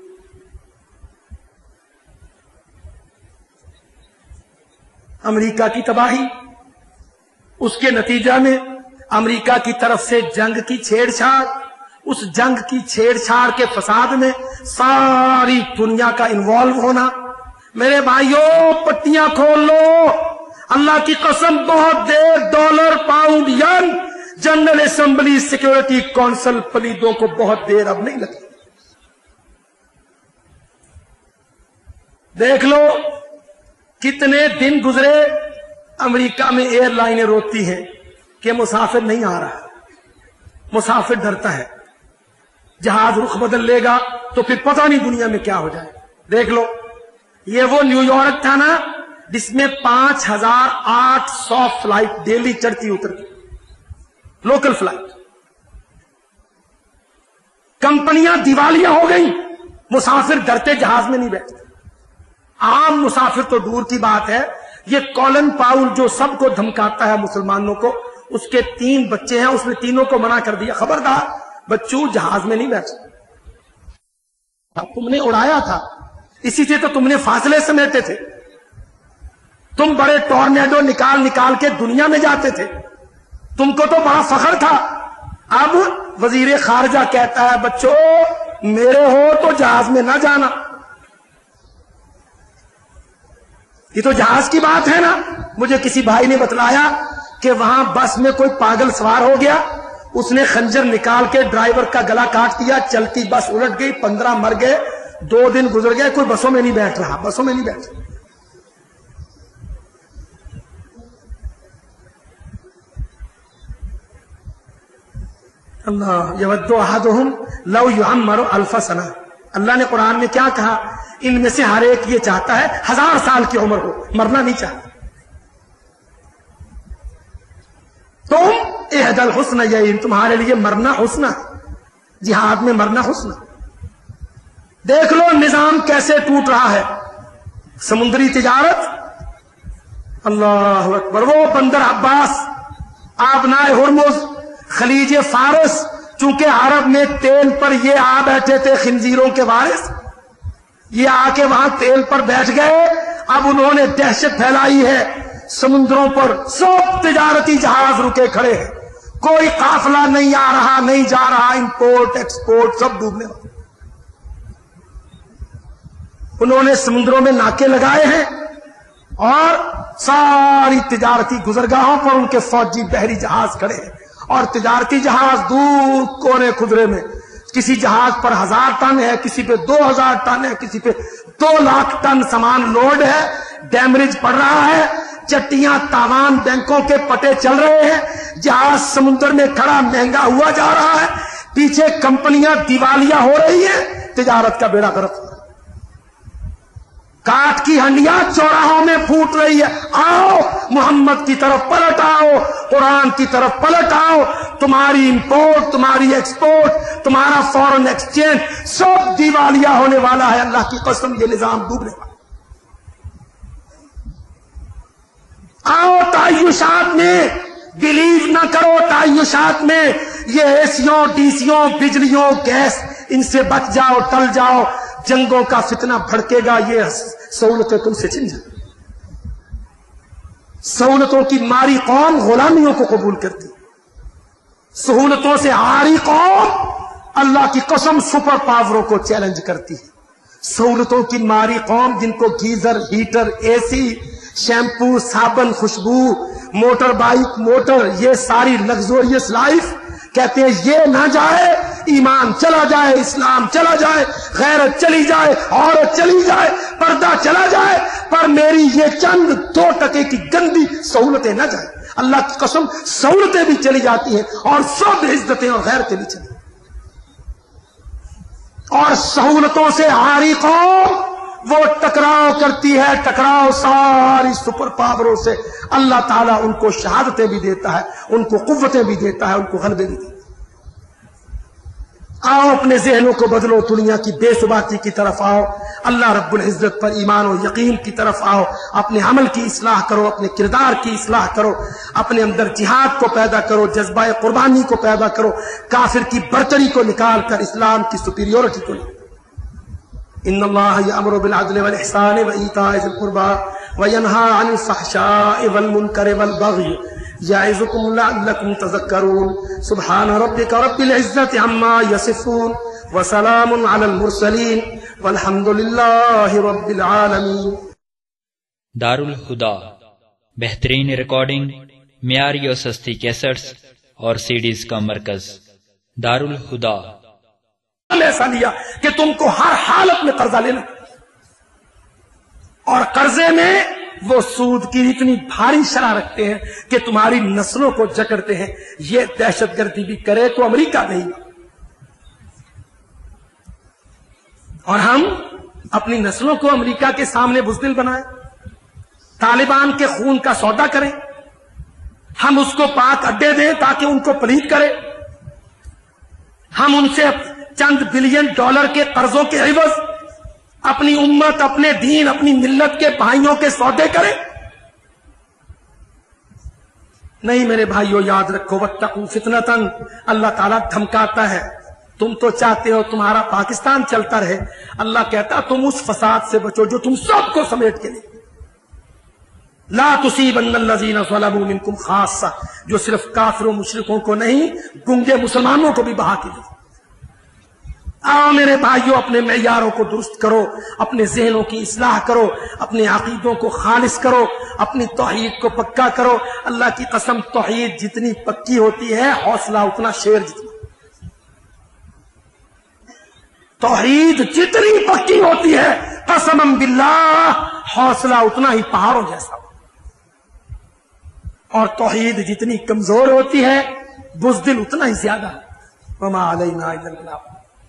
امریکہ کی تباہی, اس کے نتیجہ میں امریکہ کی طرف سے جنگ کی چھیڑ چھاڑ، اس جنگ کی چھیڑ چھاڑ کے فساد میں ساری دنیا کا انوالو ہونا. میرے بھائیوں پٹیاں کھول لو، اللہ کی قسم بہت دیر dollar pound yen general assembly security council پلیدوں کو بہت دیر اب نہیں لگی. دیکھ لو کتنے دن گزرے، امریکہ میں ایئر لائنیں روتی ہیں کہ مسافر نہیں آ رہا، مسافر ڈرتا ہے، جہاز رخ بدل لے گا تو پھر پتہ نہیں دنیا میں کیا ہو جائے. دیکھ لو یہ وہ نیو یارک تھا نا جس میں 5800 فلائٹ ڈیلی چڑھتی اترتی، لوکل فلائٹ. کمپنیاں دیوالیہ ہو گئی، مسافر ڈرتے جہاز میں نہیں بیٹھتے. عام مسافر تو دور کی بات ہے، یہ کولن پاؤل جو سب کو دھمکاتا ہے مسلمانوں کو، اس کے 3 بچے ہیں، اس نے تینوں کو منع کر دیا، خبردار بچوں جہاز میں نہیں بیٹھ. تم نے اڑایا تھا، اسی سے تو تم نے فاصلے سمیٹے تھے، تم بڑے ٹورنیڈو نکال نکال کے دنیا میں جاتے تھے، تم کو تو بڑا فخر تھا. اب وزیر خارجہ کہتا ہے بچوں میرے ہو تو جہاز میں نہ جانا. یہ تو جہاز کی بات ہے نا. مجھے کسی بھائی نے بتلایا کہ وہاں بس میں کوئی پاگل سوار ہو گیا، اس نے خنجر نکال کے ڈرائیور کا گلا کاٹ دیا، چلتی بس الٹ گئی، 15 مر گئے، 2 دن گزر گئے، کوئی بسوں میں نہیں بیٹھ رہا، بسوں میں نہیں بیٹھ رہا. اللہ یود احدہم لو یعمر 1000 سنہ. اللہ نے قرآن میں کیا کہا؟ ان میں سے ہر ایک یہ چاہتا ہے 1000 سال کی عمر ہو، مرنا نہیں چاہتا. تم احد الحسنیین، تمہارے لیے مرنا حسن ہے، جہاد میں مرنا حسن. دیکھ لو نظام کیسے ٹوٹ رہا ہے. سمندری تجارت، اللہ اکبر، وہ بندر عباس، آبنائے ہرمز، خلیج فارس، چونکہ عرب میں تیل پر یہ آ بیٹھے تھے خنزیروں کے وارث، یہ آ کے وہاں تیل پر بیٹھ گئے. اب انہوں نے دہشت پھیلائی ہے، سمندروں پر سب تجارتی جہاز رکے کھڑے ہیں، کوئی قافلہ نہیں آ رہا، نہیں جا رہا، امپورٹ ایکسپورٹ سب ڈوبنے والے. انہوں نے سمندروں میں ناکے لگائے ہیں اور ساری تجارتی گزرگاہوں پر ان کے فوجی بحری جہاز کھڑے ہیں، اور تجارتی جہاز دور کونے خدرے میں، کسی جہاز پر 1000 ٹن ہے، کسی پہ 2000 ٹن ہے، کسی پہ 2 لاکھ ٹن سامان لوڈ ہے. ڈیمریج پڑ رہا ہے، چٹیاں تاوان بینکوں کے پٹے چل رہے ہیں، جہاز سمندر میں کھڑا مہنگا ہوا جا رہا ہے، پیچھے کمپنیاں دیوالیہ ہو رہی ہیں، تجارت کا بیڑا غرق ہو رہا ہے. کاٹ کی ہنڈیاں چوراہوں میں پھوٹ رہی ہے. آؤ محمد کی طرف پلٹ آؤ، قرآن کی طرف پلٹ آؤ. تمہاری امپورٹ، تمہاری ایکسپورٹ، تمہارا فورن ایکسچینج سب دیوالیہ ہونے والا ہے. اللہ کی قسم یہ نظام ڈوبنے والا. آؤ تعیشات میں بلیو نہ کرو، تعیشات میں یہ ایسیوں ڈیسیوں بجلیوں گیس ان سے بچ جاؤ، ٹل جاؤ. جنگوں کا فتنہ بھڑکے گا، یہ سہولتیں تم سے چھن جائیں. سہولتوں کی ماری قوم غلامیوں کو قبول کرتی، سہولتوں سے عاری قوم اللہ کی قسم سپر پاوروں کو چیلنج کرتی ہے. سہولتوں کی ماری قوم جن کو geyser, heater, A C, shampoo, صابن، خوشبو، موٹر بائک، موٹر، یہ ساری لگزوریس لائف، کہتے ہیں یہ نہ جائے، ایمان چلا جائے، اسلام چلا جائے، غیرت چلی جائے، عورت چلی جائے، پردہ چلا جائے، پر میری یہ چند 2% کی گندی سہولتیں نہ جائیں. اللہ کی قسم سہولتیں بھی چلی جاتی ہیں اور سب عزتیں اور غیرتیں بھی چلی. اور سہولتوں سے عاری قوم وہ ٹکراؤ کرتی ہے، ٹکراؤ ساری سپر پاوروں سے. اللہ تعالیٰ ان کو شہادتیں بھی دیتا ہے، ان کو قوتیں بھی دیتا ہے، ان کو غلبے بھی دیتا ہے. آؤ اپنے ذہنوں کو بدلو، دنیا کی بے ثباتی کی طرف آؤ، اللہ رب العزت پر ایمان و یقین کی طرف آؤ، اپنے عمل کی اصلاح کرو، اپنے کردار کی اصلاح کرو، اپنے اندر جہاد کو پیدا کرو، جذبہ قربانی کو پیدا کرو، کافر کی برتری کو نکال کر اسلام کی سپیریورٹی کو. ان اللہ یامر بالعدل والاحسان وایتاء ذی القربى وینہی عن الفحشاء والمنکر والبغی याइज़ुकुम लअल्लकुम तज़क्करून। सुब्हान रब्बिका रब्बिल इज़्ज़ति अम्मा यसिफून व सलामुन अलल मुरसलीन वल्हम्दुलिल्लाहि रब्बिल आलमीन। दारुल हुदा, बेहतरीन रिकॉर्डिंग, मियारी और सस्ती कैसेट्स और सीडीज का मरकज। दारुल हुदा। ऐसा लिया कि तुमको हर हालत में कर्जा लेना, और कर्जे में वो सूद की इतनी भारी शरह रखते हैं कि तुम्हारी नस्लों को जकड़ते हैं। ये दहशतगर्दी भी करे तो अमेरिका नहीं, और हम अपनी नस्लों को अमेरिका के सामने बुज़दिल बनाएं, तालिबान के खून का सौदा करें, हम उसको पाक अड्डे दें ताकि उनको पलीत करें, हम उनसे चंद बिलियन डॉलर के कर्जों के एवज अपनी उम्मत, अपने दीन, अपनी मिल्लत के भाइयों के सौदे करें। नहीं मेरे भाइयों, याद रखो, वत्तकू फितनतन, अल्लाह ताला धमकाता है। तुम तो चाहते हो तुम्हारा पाकिस्तान चलता रहे, अल्लाह कहता तुम उस फसाद से बचो जो तुम सबको समेट के लिए। ला तुसीबन्नल्लज़ीना ज़लमू मिनकुम खास्सा, जो सिर्फ काफिरों मुशरिकों को नहीं, गूंगे मुसलमानों को भी बहा के लिए। आओ मेरे भाइयों, अपने मेयारों को दुरुस्त करो, अपने ज़हनों की इस्लाह करो, अपने अकीदों को खालिस करो, अपनी तौहीद को पक्का करो। अल्लाह की कसम, तौहीद जितनी पक्की होती है, हौसला उतना शेर जितना। तौहीद जितनी पक्की होती है, कसम बिल्लाह, हौसला उतना ही पहाड़ों जैसा। और तौहीद जितनी कमजोर होती है, बुज़दिल उतना ही ज्यादा। वमा अलैना इल्लल बलाग।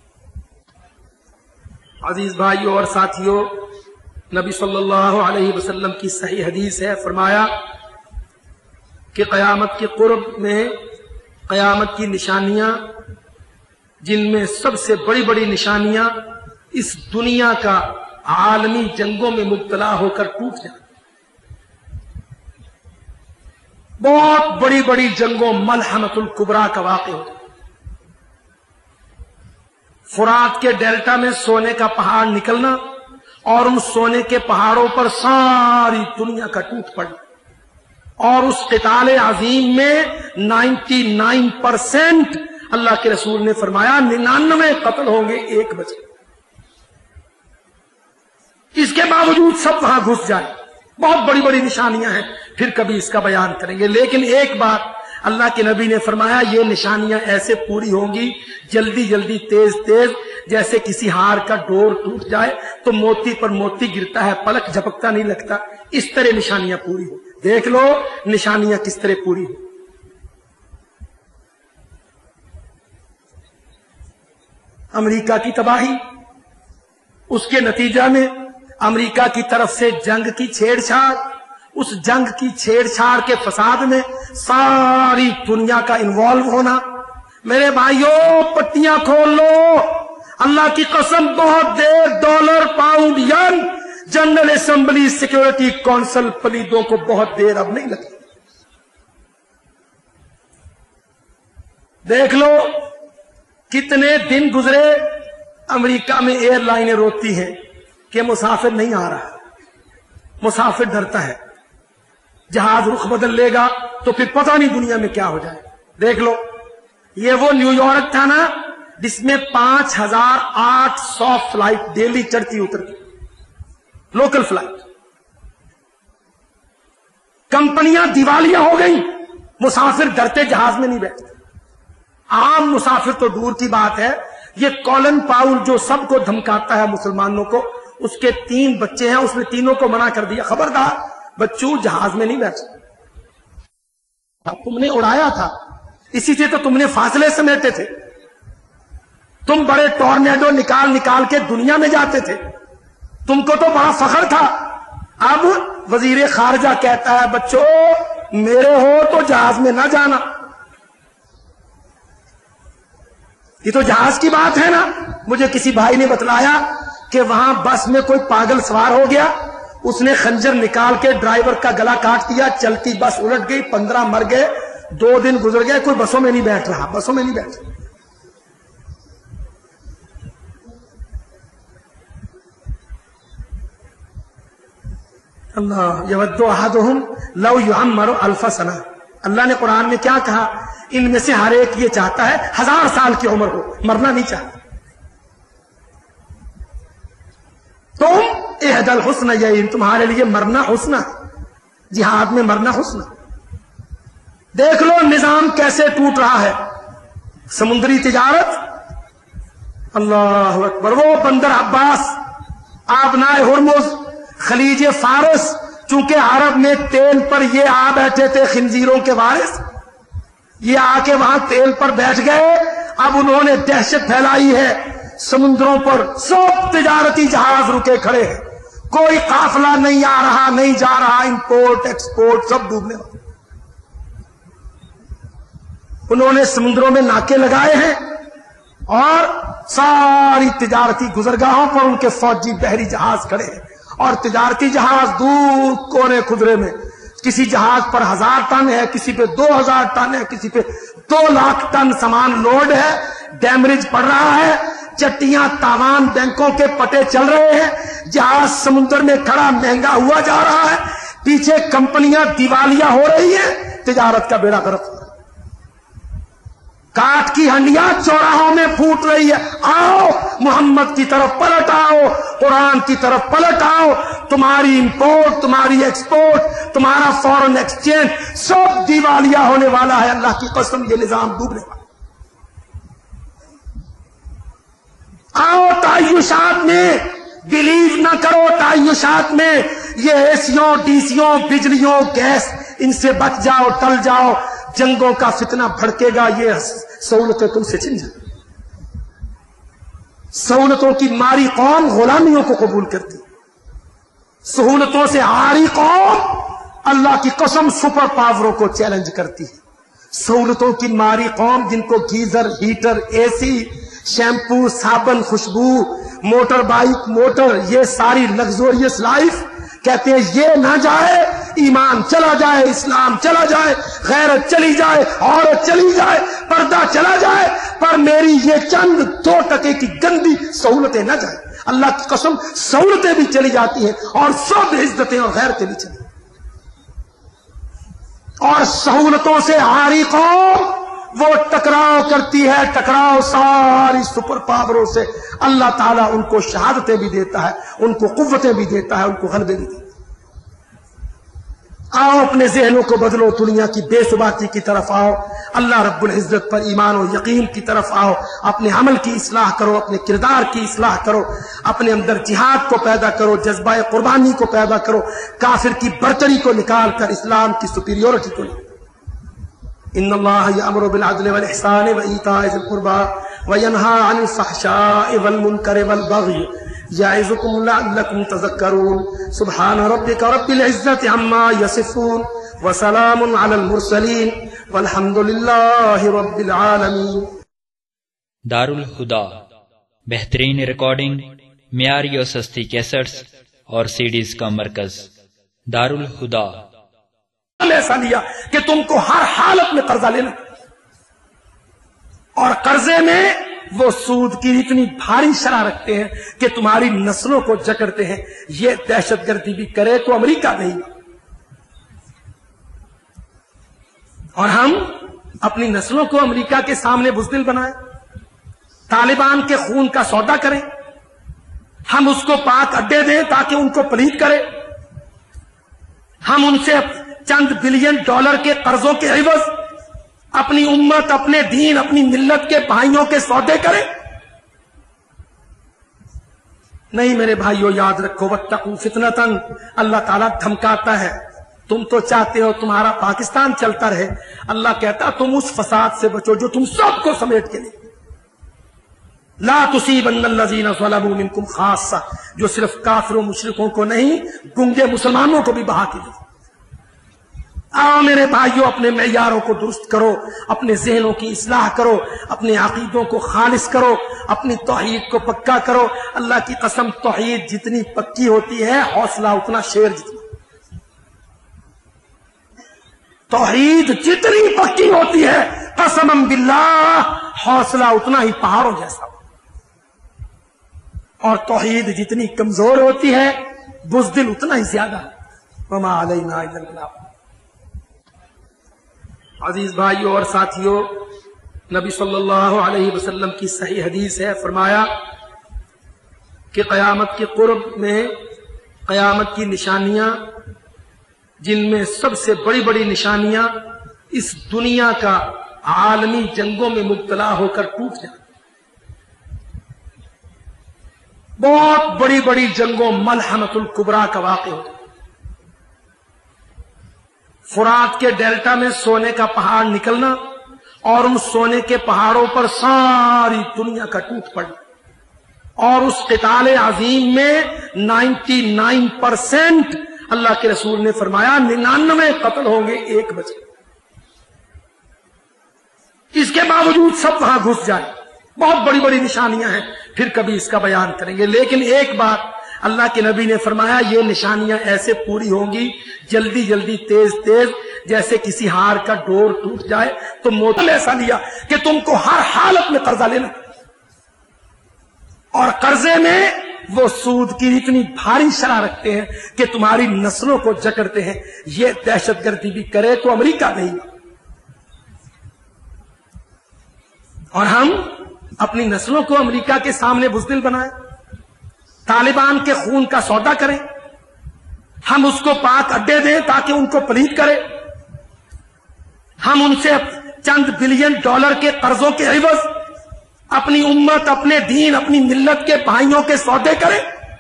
अजीज भाइयों और साथियों, नबी सल्लल्लाहु अलैहि वसल्लम की सही हदीस है, फरमाया कि क़यामत के क़ुर्ब में क़यामत की निशानियां, जिनमें सबसे बड़ी बड़ी निशानियां इस दुनिया का आलमी जंगों में मुब्तला होकर टूट जाना। बहुत बड़ी बड़ी जंगों, मलहमतुल कुबरा का वाक़या हो। फुरात के डेल्टा में सोने का पहाड़ निकलना और उन सोने के पहाड़ों पर सारी दुनिया का टूट पड़ना, और उस क़िताल अज़ीम में 99% अल्लाह के रसूल ने फरमाया 99 कत्ल होंगे, एक बचे। इसके बावजूद सब वहां घुस जाए। बहुत बड़ी बड़ी निशानियां हैं, फिर कभी इसका बयान करेंगे। लेकिन एक बात अल्लाह के नबी ने फरमाया, ये निशानियां ऐसे पूरी होंगी, जल्दी जल्दी, तेज तेज, जैसे किसी हार का डोर टूट जाए तो मोती पर मोती गिरता है, पलक झपकता नहीं लगता। इस तरह निशानियां पूरी हो। देख लो निशानियां किस तरह पूरी हो। अमेरिका की तबाही, उसके नतीजा में अमेरिका की तरफ से जंग की छेड़छाड़, उस जंग की छेड़छाड़ के फसाद में सारी दुनिया का इन्वॉल्व होना। मेरे भाइयों, पट्टियां खोल लो, अल्लाह की कसम, बहुत देर dollar, pound, yen, general assembly, security council, पलीदों को बहुत देर अब नहीं लगी। देख लो कितने दिन गुजरे, अमेरिका में एयरलाइनें रोती हैं कि मुसाफिर नहीं आ रहा, मुसाफिर डरता है, जहाज रुख बदल लेगा तो फिर पता नहीं दुनिया में क्या हो जाए। देख लो, ये वो न्यूयॉर्क था ना जिसमें 5800 फ्लाइट डेली चढ़ती उतरती, लोकल फ्लाइट। कंपनियां दिवालिया हो गई, मुसाफिर डरते जहाज में नहीं बैठते। आम मुसाफिर तो दूर की बात है, ये कॉलिन पाउल जो सबको धमकाता है मुसलमानों को, उसके 3 बच्चे हैं, उसने तीनों को मना कर दिया, खबरदार बच्चों जहाज में नहीं बैठते। तुमने उड़ाया था, इसी से तो तुमने फासले समेटे थे। तुम बड़े टॉर्नेडो निकाल निकाल के दुनिया में जाते थे, तुमको तो बड़ा फख्र था। अब वजीर खारजा कहता है बच्चों मेरे हो तो जहाज में ना जाना। ये तो जहाज की बात है ना। मुझे किसी भाई ने बतलाया कि वहां बस में कोई पागल सवार हो गया, उसने खंजर निकाल के ड्राइवर का गला काट दिया, चलती बस उलट गई, 15 मर गए, 2 दिन गुजर गए, कोई बसों में नहीं बैठ रहा, बसों में नहीं बैठ रहा। अल्लाह यवद्दु अहदुहुम लौ युअम्मरु अल्फ सना, اللہ نے قرآن میں کیا کہا؟ ان میں سے ہر ایک یہ چاہتا ہے 1000 سال کی عمر ہو، مرنا نہیں چاہتا۔ تم احد الحسنیین، تمہارے لیے مرنا حسن ہے، جہاد میں مرنا حسن ہے۔ دیکھ لو نظام کیسے ٹوٹ رہا ہے، سمندری تجارت، اللہ اکبر، وہ بندر عباس، آبنائے ہرمز، خلیج فارس، چونکہ عرب میں تیل پر یہ آ بیٹھے تھے خنزیروں کے وارث، یہ آ کے وہاں تیل پر بیٹھ گئے، اب انہوں نے دہشت پھیلائی ہے، سمندروں پر سب تجارتی جہاز رکے کھڑے ہیں، کوئی قافلہ نہیں آ رہا، نہیں جا رہا، امپورٹ ایکسپورٹ سب ڈوبنے والے۔ انہوں نے سمندروں میں ناکے لگائے ہیں اور ساری تجارتی گزرگاہوں پر ان کے فوجی بحری جہاز کھڑے ہیں، اور تجارتی جہاز دور کونے خدرے میں، کسی جہاز پر 1000 ٹن ہے، کسی پہ 2000 ٹن ہے، کسی پہ 2 لاکھ ٹن سامان لوڈ ہے، ڈیمریج پڑ رہا ہے، چٹیاں تاوان بینکوں کے پٹے چل رہے ہیں، جہاز سمندر میں کھڑا مہنگا ہوا جا رہا ہے، پیچھے کمپنیاں دیوالیہ ہو رہی ہیں، تجارت کا بیڑا غرق ہو رہا ہے، کاٹ کی ہنڈیاں چوراہوں میں پھوٹ رہی ہے۔ آؤ محمد کی طرف پلٹ آؤ، قرآن کی طرف پلٹ آؤ، تمہاری امپورٹ، تمہاری ایکسپورٹ، تمہارا فورن ایکسچینج سب دیوالیہ ہونے والا ہے، اللہ کی قسم یہ نظام ڈوبنے والا۔ آؤ تعیشات میں بلیو نہ کرو، تعیشات میں یہ ایسیوں ڈیسیوں بجلیوں گیس ان سے بچ جاؤ، ٹل جاؤ، جنگوں کا فتنہ بھڑکے گا، یہ سہولتیں تم سے چھن جائیں۔ سہولتوں کی ماری قوم غلامیوں کو قبول کرتی، سہولتوں سے عاری قوم اللہ کی قسم سپر پاوروں کو چیلنج کرتی ہے۔ سہولتوں کی ماری قوم جن کو geyser, heater, A C, shampoo, صابن، خوشبو، موٹر بائک، موٹر، یہ ساری لگزوریس لائف، کہتے ہیں یہ نہ جائے، ایمان چلا جائے، اسلام چلا جائے، غیرت چلی جائے، عورت چلی جائے، پردہ چلا جائے، پر میری یہ چند 2% کی گندی سہولتیں نہ جائیں۔ اللہ کی قسم سہولتیں بھی چلی جاتی ہیں اور سب عزتیں اور غیرتیں بھی چلی، اور سہولتوں سے عاری قوم وہ ٹکراؤ کرتی ہے، ٹکراؤ ساری سپر پاوروں سے، اللہ تعالیٰ ان کو شہادتیں بھی دیتا ہے، ان کو قوتیں بھی دیتا ہے، ان کو غلبے بھی دیتا ہے۔ آؤ اپنے ذہنوں کو بدلو، دنیا کی بے ثباتی کی طرف آؤ، اللہ رب العزت پر ایمان و یقین کی طرف آؤ، اپنے عمل کی اصلاح کرو، اپنے کردار کی اصلاح کرو، اپنے اندر جہاد کو پیدا کرو، جذبہ قربانی کو پیدا کرو، کافر کی برتری کو نکال کر اسلام کی سپیریورٹی کو نکال۔ ان اللہ یامر بالعدل والاحسان وایتاء ذی القربى وینہی عن الفحشاء والمنکر والبغی یعظکم لعلکم تذکرون سبحان ربک رب العزة عما یصفون وسلام علی المرسلین والحمد للہ رب العالمین۔ دارالہدا، بہترین ریکارڈنگ، معیاری اور سستی کیسٹس اور سیڈیز کا مرکز۔ دارالہدا ایسا لیا کہ تم کو ہر حالت میں قرضہ لینا، اور قرضے میں وہ سود کی اتنی بھاری شرح رکھتے ہیں کہ تمہاری نسلوں کو جکڑتے ہیں۔ یہ دہشت گردی بھی کرے تو امریکہ نہیں، اور ہم اپنی نسلوں کو امریکہ کے سامنے بزدل بنائیں، طالبان کے خون کا سودا کریں، ہم اس کو پاک اڈے دیں تاکہ ان کو پلید کرے، ہم ان سے چند بلین ڈالر کے قرضوں کے عوض اپنی امت، اپنے دین، اپنی ملت کے بھائیوں کے سودے کریں۔ نہیں میرے بھائیوں، یاد رکھو واتقوا فتنة، اللہ تعالیٰ دھمکاتا ہے، تم تو چاہتے ہو تمہارا پاکستان چلتا رہے، اللہ کہتا تم اس فساد سے بچو جو تم سب کو سمیٹ کے لے، لا تصیبن الذین ظلموا منکم خاصہ، جو صرف کافروں مشرکوں کو نہیں، گنگے مسلمانوں کو بھی بہا کے لے۔ آؤ میرے بھائیوں، اپنے معیاروں کو درست کرو، اپنے ذہنوں کی اصلاح کرو، اپنے عقیدوں کو خالص کرو، اپنی توحید کو پکا کرو۔ اللہ کی قسم توحید جتنی پکی ہوتی ہے حوصلہ اتنا شیر جتنا، توحید جتنی پکی ہوتی ہے قسم باللہ حوصلہ اتنا ہی پہاڑوں جیسا، اور توحید جتنی کمزور ہوتی ہے بزدل اتنا ہی زیادہ۔ وما علینا الا البلاغ۔ عزیز بھائیوں اور ساتھیوں، نبی صلی اللہ علیہ وسلم کی صحیح حدیث ہے، فرمایا کہ قیامت کے قرب میں قیامت کی نشانیاں، جن میں سب سے بڑی بڑی نشانیاں اس دنیا کا عالمی جنگوں میں مبتلا ہو کر ٹوٹ جائے۔ بہت بڑی بڑی جنگوں، ملحمۃ الکبریٰ کا واقع ہو جائے۔ فرات کے ڈیلٹا میں سونے کا پہاڑ نکلنا اور ان سونے کے پہاڑوں پر ساری دنیا کا ٹوٹ پڑنا، اور اس قتال عظیم میں 99% اللہ کے رسول نے فرمایا 99 قتل ہوں گے، ایک بچے۔ اس کے باوجود سب وہاں گھس جائے۔ بہت بڑی بڑی نشانیاں ہیں، پھر کبھی اس کا بیان کریں گے، لیکن ایک بات اللہ کے نبی نے فرمایا، یہ نشانیاں ایسے پوری ہوں گی جلدی جلدی، تیز تیز، جیسے کسی ہار کا ڈور ٹوٹ جائے۔ تو موت نے ایسا لیا کہ تم کو ہر حالت میں قرضہ لینا، اور قرضے میں وہ سود کی اتنی بھاری شرح رکھتے ہیں کہ تمہاری نسلوں کو جکڑتے ہیں۔ یہ دہشت گردی بھی کرے تو امریکہ نہیں، اور ہم اپنی نسلوں کو امریکہ کے سامنے بزدل بنائیں، طالبان کے خون کا سودا کریں، ہم اس کو پاک اڈے دیں تاکہ ان کو پلید کرے، ہم ان سے چند بلین ڈالر کے قرضوں کے عوض اپنی امت، اپنے دین، اپنی ملت کے بھائیوں کے سودے کریں۔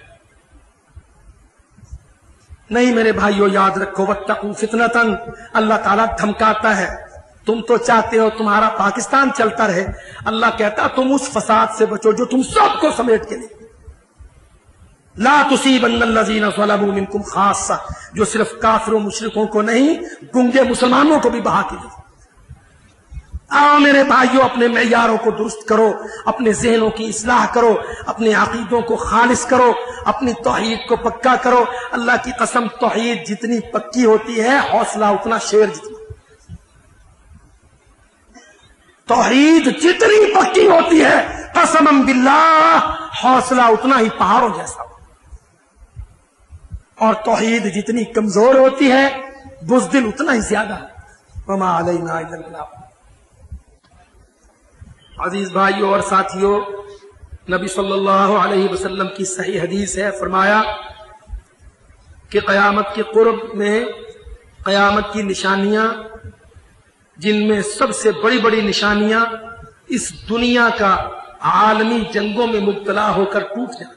نہیں میرے بھائیوں، یاد رکھو، واتقوا فتنۃ، اللہ تعالیٰ دھمکاتا ہے۔ تم تو چاہتے ہو تمہارا پاکستان چلتا رہے، اللہ کہتا تم اس فساد سے بچو جو تم سب کو سمیٹ کے لے۔ لا تصیبن الذین ظلموا منکم خاصہ، جو صرف کافروں مشرکوں کو نہیں، گنگے مسلمانوں کو بھی بہا کے لے۔ آؤ میرے بھائیوں، اپنے معیاروں کو درست کرو، اپنے ذہنوں کی اصلاح کرو، اپنے عقیدوں کو خالص کرو، اپنی توحید کو پکا کرو۔ اللہ کی قسم، توحید جتنی پکی ہوتی ہے حوصلہ اتنا شیر جتنا۔ توحید جتنی پکی ہوتی ہے قسم باللہ حوصلہ اتنا ہی پہاڑوں جیسا، اور توحید جتنی کمزور ہوتی ہے بزدل اتنا ہی زیادہ۔ وما علینا الا البلاغ۔ عزیز بھائیوں اور ساتھیوں، نبی صلی اللہ علیہ وسلم کی صحیح حدیث ہے، فرمایا کہ قیامت کے قرب میں قیامت کی نشانیاں، جن میں سب سے بڑی بڑی نشانیاں اس دنیا کا عالمی جنگوں میں مبتلا ہو کر ٹوٹ جائے۔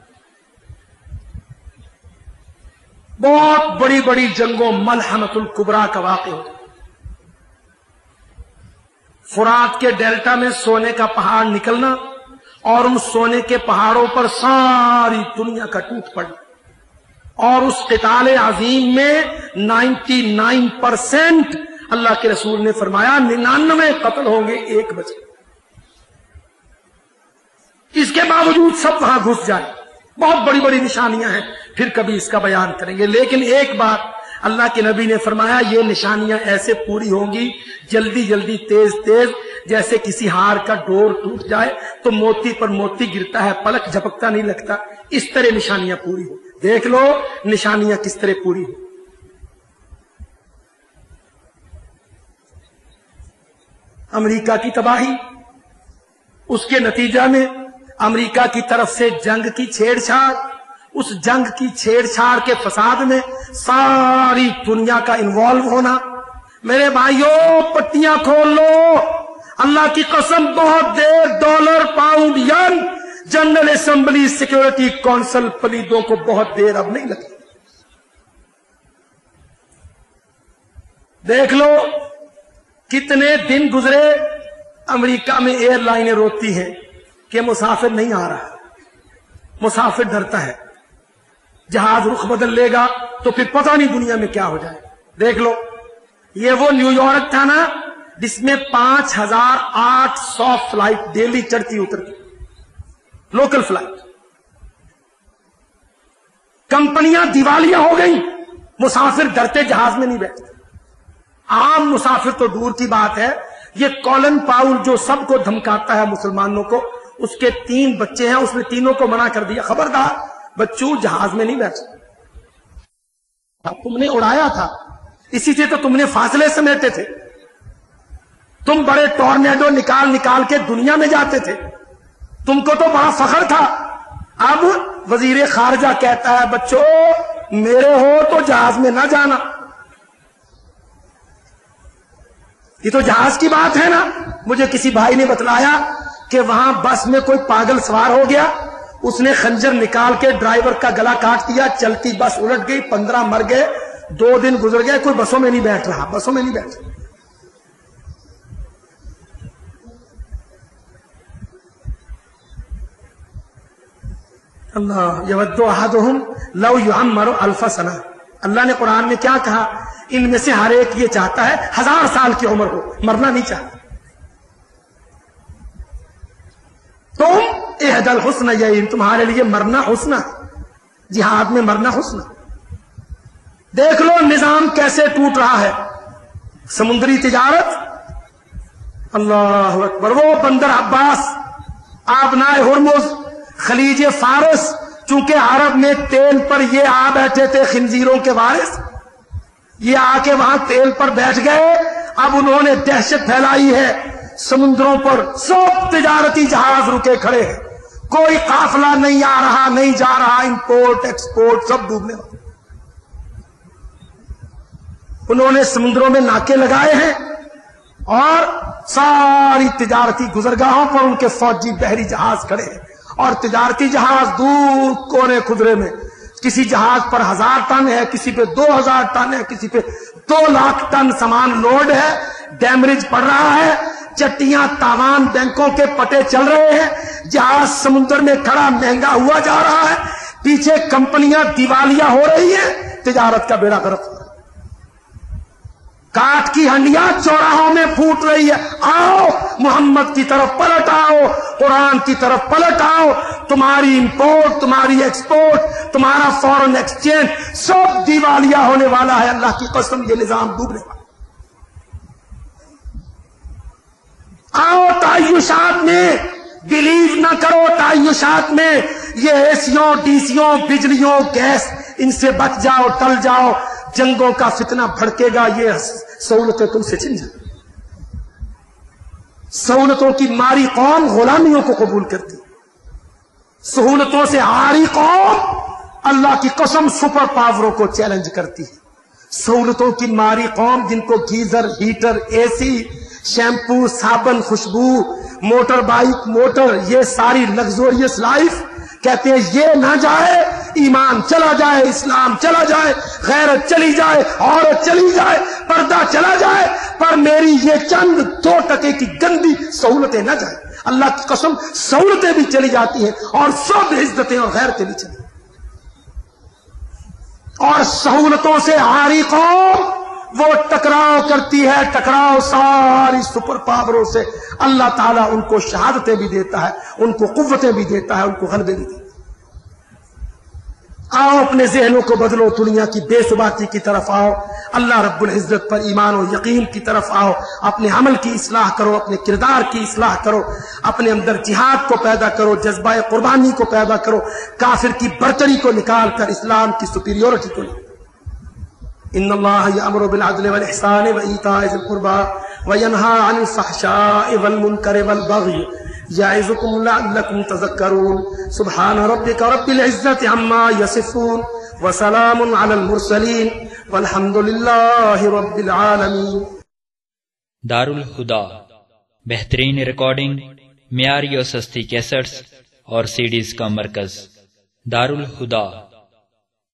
بہت بڑی بڑی جنگوں، ملحمۃ الکبریٰ کا واقع ہو جائے۔ فرات کے ڈیلٹا میں سونے کا پہاڑ نکلنا اور ان سونے کے پہاڑوں پر ساری دنیا کا ٹوٹ پڑنا، اور اس قتال عظیم میں 99% اللہ کے رسول نے فرمایا 99 قتل ہوں گے، ایک بچے۔ اس کے باوجود سب وہاں گھس جائے۔ بہت بڑی بڑی نشانیاں ہیں، پھر کبھی اس کا بیان کریں گے، لیکن ایک بات اللہ کے نبی نے فرمایا، یہ نشانیاں ایسے پوری ہوں گی جلدی جلدی، تیز تیز، جیسے کسی ہار کا ڈور ٹوٹ جائے تو موتی پر موتی گرتا ہے، پلک جھپکتا نہیں لگتا، اس طرح نشانیاں پوری ہوں۔ دیکھ لو نشانیاں کس طرح پوری ہوں۔ امریکہ کی تباہی، اس کے نتیجہ میں امریکہ کی طرف سے جنگ کی چھیڑ چھاڑ، اس جنگ کی چھیڑ چھاڑ کے فساد میں ساری دنیا کا انوالو ہونا۔ میرے بھائیوں، پٹیاں کھول لو، اللہ کی قسم، بہت دیر dollar, pound, yen, general assembly, security council, پلیدوں کو بہت دیر اب نہیں لگی۔ دیکھ لو کتنے دن گزرے، امریکہ میں ایئر لائنیں روتی ہیں کہ مسافر نہیں آ رہا، مسافر ڈرتا ہے، جہاز رخ بدل لے گا تو پھر پتہ نہیں دنیا میں کیا ہو جائے۔ دیکھ لو، یہ وہ نیو یارک تھا نا جس میں 5800 فلائٹ ڈیلی چڑھتی اترتی، لوکل فلائٹ۔ کمپنیاں دیوالیاں ہو گئی، مسافر ڈرتے جہاز میں نہیں بیٹھتے۔ عام مسافر تو دور کی بات ہے، یہ کولن پاؤل جو سب کو دھمکاتا ہے مسلمانوں کو، اس کے 3 بچے ہیں، اس نے تینوں کو منع کر دیا، خبردار بچوں جہاز میں نہیں بیٹھ سکتے۔ تم نے اڑایا تھا، اسی سے تو تم نے فاصلے سمیٹے تھے۔ تم بڑے ٹورنیڈو نکال نکال کے دنیا میں جاتے تھے، تم کو تو بڑا فخر تھا. اب وزیر خارجہ کہتا ہے بچوں میرے ہو تو جہاز میں نہ جانا. یہ تو جہاز کی بات ہے نا. مجھے کسی بھائی نے بتلایا کہ وہاں بس میں کوئی پاگل سوار ہو گیا، اس نے خنجر نکال کے ڈرائیور کا گلا کاٹ دیا، چلتی بس الٹ گئی، 15 مر گئے، 2 دن گزر گئے، کوئی بسوں میں نہیں بیٹھ رہا، بسوں میں نہیں بیٹھ رہا. اللہ یود احدہم لو یعمر 1000 سنہ. اللہ نے قرآن میں کیا کہا؟ ان میں سے ہر ایک یہ چاہتا ہے 1000 سال کی عمر ہو، مرنا نہیں چاہتا. تم احد الحسنیین، تمہارے لیے مرنا حسن ہے، جہاد میں مرنا حسن ہے. دیکھ لو نظام کیسے ٹوٹ رہا ہے. سمندری تجارت، اللہ اکبر، وہ بندر عباس، آبنائے ہرمز، خلیج فارس، چونکہ عرب میں تیل پر یہ آ بیٹھے تھے خنزیروں کے وارث، یہ آ کے وہاں تیل پر بیٹھ گئے. اب انہوں نے دہشت پھیلائی ہے سمندروں پر، سب تجارتی جہاز رکے کھڑے ہیں، کوئی قافلہ نہیں آ رہا نہیں جا رہا، امپورٹ ایکسپورٹ سب ڈوبنے والے. انہوں نے سمندروں میں ناکے لگائے ہیں اور ساری تجارتی گزرگاہوں پر ان کے فوجی بحری جہاز کھڑے ہیں، اور تجارتی جہاز دور کونے خدرے میں، کسی جہاز پر 1000 ٹن ہے، کسی پہ 2000 ٹن ہے، کسی پہ 2 لاکھ ٹن سامان لوڈ ہے. ڈیمریج پڑ رہا ہے، چٹیاں تاوان بینکوں کے پٹے چل رہے ہیں، جہاز سمندر میں کھڑا مہنگا ہوا جا رہا ہے، پیچھے کمپنیاں دیوالیہ ہو رہی ہیں، تجارت کا بیڑا غرق. کاٹ کی ہنڈیاں چوراہوں میں پھوٹ رہی ہے. آؤ محمد کی طرف پلٹ آؤ، قرآن کی طرف پلٹ آؤ. تمہاری امپورٹ، تمہاری ایکسپورٹ، تمہارا فورن ایکسچینج سب دیوالیہ ہونے والا ہے. اللہ کی قسم یہ نظام ڈوبنے والا. آؤ تعیشات میں بلیو نہ کرو، تعیشات میں یہ ایسیوں ڈیسیوں بجلیوں گیس ان سے بچ جاؤ، ٹل جاؤ. جنگوں کا فتنہ بھڑکے گا، یہ سہولتیں تم سے چھن جائیں. سہولتوں کی ماری قوم غلامیوں کو قبول کرتی، سہولتوں سے عاری قوم اللہ کی قسم سپر پاوروں کو چیلنج کرتی ہے. سہولتوں کی ماری قوم جن کو geyser, heater, A C, shampoo, صابن، خوشبو، موٹر بائک، موٹر، یہ ساری لگزوریس لائف، کہتے ہیں یہ نہ جائے، ایمان چلا جائے، اسلام چلا جائے، غیرت چلی جائے، عورت چلی جائے، پردہ چلا جائے، پر میری یہ چند 2% کی گندی سہولتیں نہ جائیں. اللہ کی قسم سہولتیں بھی چلی جاتی ہیں اور سب عزتیں اور غیرتیں بھی چلی. اور سہولتوں سے عاری قوم وہ ٹکراؤ کرتی ہے، ٹکراؤ ساری سپر پاوروں سے. اللہ تعالیٰ ان کو شہادتیں بھی دیتا ہے، ان کو قوتیں بھی دیتا ہے، ان کو غلبے بھی دیتا ہے. آؤ اپنے ذہنوں کو بدلو، دنیا کی بے ثباتی کی طرف آؤ، اللہ رب العزت پر ایمان و یقین کی طرف آؤ، اپنے عمل کی اصلاح کرو، اپنے کردار کی اصلاح کرو، اپنے اندر جہاد کو پیدا کرو، جذبہ قربانی کو پیدا کرو، کافر کی برتری کو نکال کر اسلام کی سپیریورٹی کو نکال. ان اللہ یامر بالعدل والاحسان وایتاء ذی القربى وینہی عن الفحشاء والمنکر والبغی یعظکم لعلکم تذکرون. سبحان ربک رب العزة عما یصفون وسلام علی المرسلین والحمد للہ رب العالمین. دارالہدا، بہترین ریکارڈنگ، معیاری اور سستی کیسٹس اور CDs کا مرکز. دارالہدا.